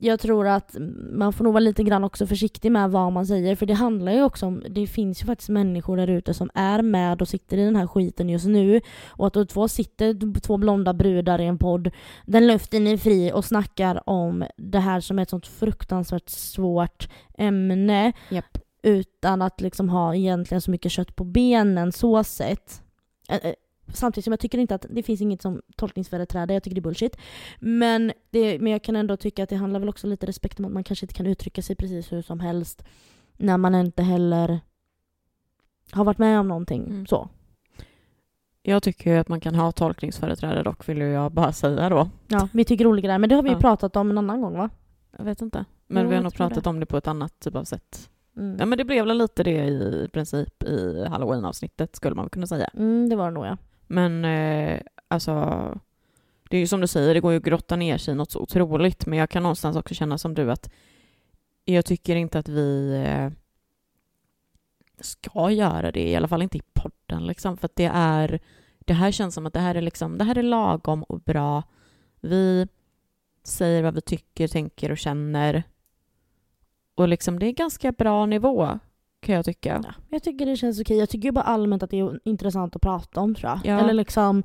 A: jag tror att man får nog vara lite grann också försiktig med vad man säger. För det handlar ju också om, det finns ju faktiskt människor där ute som är med och sitter i den här skiten just nu. Och att då två sitter, två blonda brudar i en podd, den luften är fri och snackar om det här som är ett sånt fruktansvärt svårt ämne.
B: Japp.
A: Utan att liksom ha egentligen så mycket kött på benen så sett. Samtidigt som jag tycker inte att det finns inget som tolkningsföreträde, jag tycker det är bullshit. Men, det, men jag kan ändå tycka att det handlar väl också lite respekt om att man kanske inte kan uttrycka sig precis hur som helst när man inte heller har varit med om någonting. Mm. Så.
B: Jag tycker att man kan ha tolkningsföreträde, dock vill jag bara säga då.
A: Ja, vi tycker olika där, men det har vi ju ja. pratat om en annan gång, va?
B: Jag vet inte, men jo, vi har nog pratat det. om det på ett annat typ av sätt.
A: Mm.
B: Ja, men det blev väl lite det i princip i Halloween-avsnittet, skulle man kunna säga.
A: Mm, det var det nog, ja.
B: Men eh, alltså, det är ju som du säger, det går ju att grotta ner sig i något så otroligt. Men jag kan någonstans också känna som du att jag tycker inte att vi eh, ska göra det, i alla fall inte i podden liksom. För att det är, det här känns som att det här är liksom, det här är lagom och bra. Vi säger vad vi tycker, tänker och känner. Och liksom det är ganska bra nivå, kan jag tycka.
A: Ja, jag tycker det känns okej. Jag tycker bara allmänt att det är intressant att prata om, tror jag.
B: Ja.
A: Eller liksom,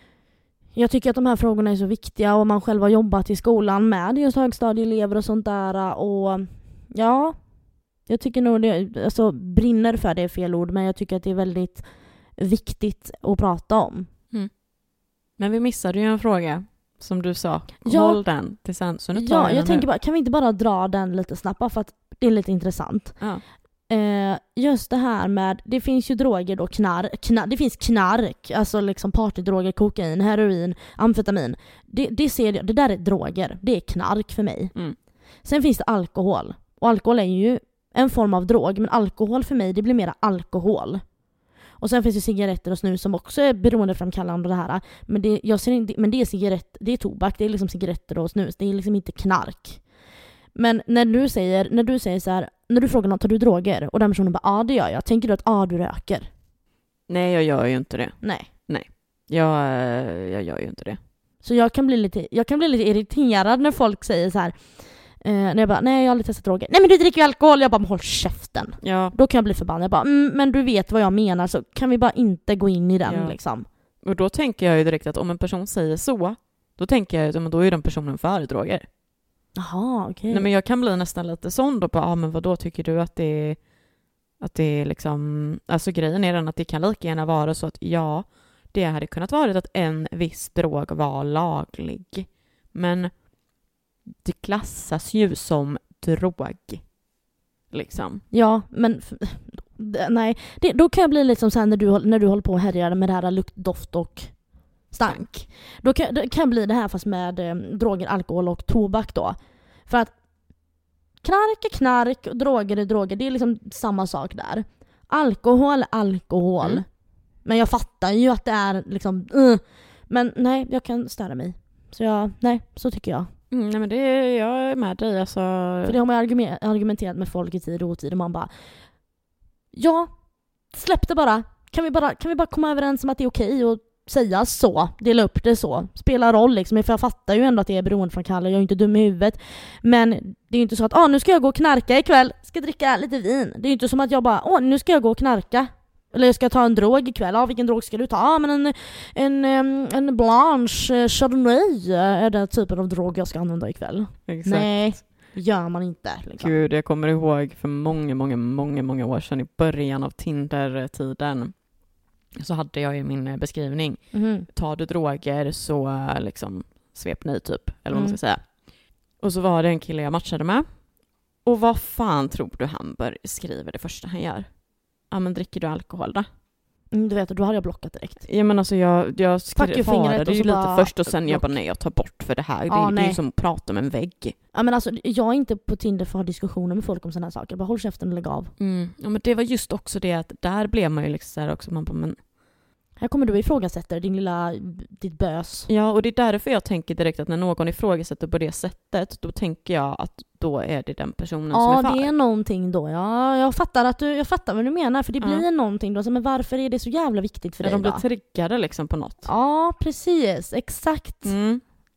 A: jag tycker att de här frågorna är så viktiga och man själv har jobbat i skolan med just högstadieelever och sånt där. Och ja, jag tycker nog det, alltså brinner för det är fel ord, men jag tycker att det är väldigt viktigt att prata om.
B: Mm. Men vi missade ju en fråga. Som du sa,
A: ja.
B: håll den till sen. Så nu tar
A: ja,
B: jag
A: jag
B: nu.
A: tänker bara, kan vi inte bara dra den lite snabbt för att det är lite intressant.
B: Ja.
A: Eh, just det här med, det finns ju droger då, knark, knark det finns knark, alltså liksom partydroger, kokain, heroin, amfetamin. Det, det ser jag, det där är droger, det är knark för mig.
B: Mm.
A: Sen finns det alkohol. Och alkohol är ju en form av drog, men alkohol för mig, det blir mer alkohol. Och sen finns det cigaretter och snus som också är beroendeframkallande det här. Men det, jag ser inte, men det är cigarett, det är tobak, det är liksom cigaretter och snus. Det är liksom inte knark. Men när du säger, när du säger så här, när du frågar någon, tar du droger? Och den personen bara, ja det gör jag. Tänker du att, ja du röker?
B: Nej, jag gör ju inte det.
A: Nej.
B: Nej, jag, jag gör ju inte det.
A: Så jag kan bli lite, jag kan bli lite irriterad när folk säger så här. Eh, när jag bara, nej jag har aldrig testat droger. Nej men du dricker ju alkohol. Jag bara, håll käften.
B: Ja.
A: Då kan jag bli förbannad. Jag bara, mm, men du vet vad jag menar, så kan vi bara inte gå in i den
B: ja.
A: liksom.
B: Och då tänker jag ju direkt att om en person säger så, då tänker jag att då är den personen för droger.
A: Jaha, okej. Okay.
B: Nej, men jag kan bli nästan lite sån då på, ja ah, men vad då tycker du att det är, att det är liksom, alltså grejen är den att det kan lika gärna vara så att ja, det hade kunnat vara att en viss drog var laglig. Men det klassas ju som drog. Liksom.
A: Ja, men nej, det, då kan jag bli lite som så här när du, när du håller på och härjar med det här lukt, doft och stank. Då kan, då kan bli det här fast med eh, droger, alkohol och tobak då. För att knark är knark och droger är droger. Det är liksom samma sak där. Alkohol är alkohol. Mm. Men jag fattar ju att det är liksom uh, men nej, jag kan störa mig. Så jag, nej, så tycker jag.
B: Mm, nej men det är, jag är med dig alltså.
A: För det har man argumenterat med folk i tid och otid och man bara, ja, släpp det bara. Kan vi bara, kan vi bara komma överens om att det är okej och säga så, dela upp det så. Spelar roll liksom, för jag fattar ju ändå att det är beroendeframkallande, jag är inte dum i huvudet. Men det är ju inte så att, ah, nu ska jag gå och knarka ikväll, ska dricka lite vin. Det är ju inte som att jag bara, åh, nu ska jag gå och knarka. Eller jag ska ta en drog ikväll. Ja, vilken drog ska du ta? Ja, men en, en, en blanche chardonnay är den typen av drog jag ska använda ikväll.
B: Exakt.
A: Nej, gör man inte. Liksom.
B: Gud, jag kommer ihåg för många, många, många, många år sedan i början av Tinder-tiden så hade jag i min beskrivning
A: Mm.
B: tar du droger så liksom svep ni typ, eller vad
A: Mm.
B: man ska säga. Och så var det en kille jag matchade med. Och vad fan tror du han bör skriver det första han gör? Ja, men dricker du alkohol då?
A: Mm, du vet, då hade jag blockat direkt.
B: Ja, men alltså jag, jag skrev, svarade ju lite
A: bara
B: först och sen
A: block.
B: jag bara nej, jag tar bort för det här.
A: Ja,
B: det, det är
A: nej.
B: ju som att prata med en vägg.
A: Ja, men alltså, jag är inte på Tinder för att ha diskussioner med folk om sådana här saker. Bara håll käften och lägg av.
B: Mm. Ja, men det var just också det att där blev man ju liksom så här också, man bara, men
A: här kommer du ifrågasätta din lilla, ditt bös.
B: ja, och det är därför jag tänker direkt att när någon ifrågasätter på det sättet, då tänker jag att då är det den personen som är
A: Ja,
B: far.
A: det är någonting då. Ja, jag fattar att du, jag fattar vad du menar, för det
B: Ja.
A: blir någonting då. Så, men varför är det så jävla viktigt för
B: Ja,
A: dig
B: de blir
A: då?
B: triggade liksom på något.
A: Ja, precis. Exakt.
B: Mm.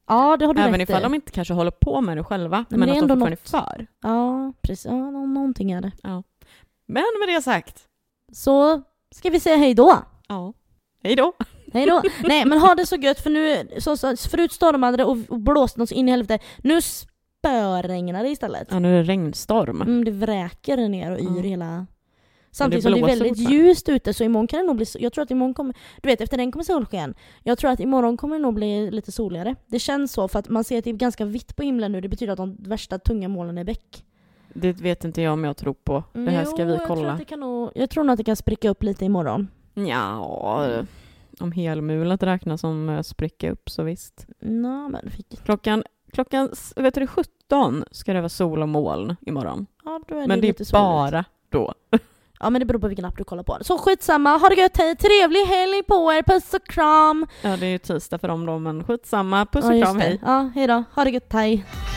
A: Ja, det har du
B: Även
A: rätt
B: ifall
A: i.
B: de inte kanske håller på med det själva,
A: men
B: men,
A: det är
B: att de
A: ändå
B: fortfarande är för.
A: Ja, precis. Ja, nå- någonting är det.
B: Ja. Men med det sagt,
A: Så ska vi säga hej då.
B: ja, hej då.
A: Hej då. Nej, men ha det så gött, för nu så, så, förut stormade det och, och blåste något så in i helvete. Nu spöregnar det istället.
B: Ja, nu är det regnstorm.
A: Mm, det vräker ner och yr
B: Mm.
A: hela... Samtidigt
B: det
A: som det är
B: blåser
A: väldigt
B: fortfarande.
A: ljust ute, så imorgon kan det nog bli... Jag tror att imorgon kommer... Du vet, efter den kommer solsken. Jag tror att imorgon kommer det nog bli lite soligare. Det känns så, för att man ser att det är ganska vitt på himlen nu. Det betyder att de värsta tunga molnen är väck.
B: Det vet inte jag om jag tror på. Det här ska
A: Jo,
B: vi
A: Jag tror,
B: kolla.
A: att det kan nog, jag tror nog att det kan spricka upp lite imorgon.
B: Ja, om helmulet räknas som eh, spricka upp så visst.
A: Nå, men fick...
B: Klockan, klockan vet du, sjutton ska det vara sol och moln imorgon.
A: Ja, då är
B: Men det
A: lite
B: är
A: soligt.
B: bara då.
A: Ja, men det beror på vilken app du kollar på. Så skitsamma, ha det gött, hej, trevlig helg på er, puss och kram.
B: Ja, det är ju tisdag för dem då, men skitsamma. Puss
A: Ja,
B: och
A: just
B: kram,
A: det.
B: hej.
A: Ja, hej då, ha det gött, hej.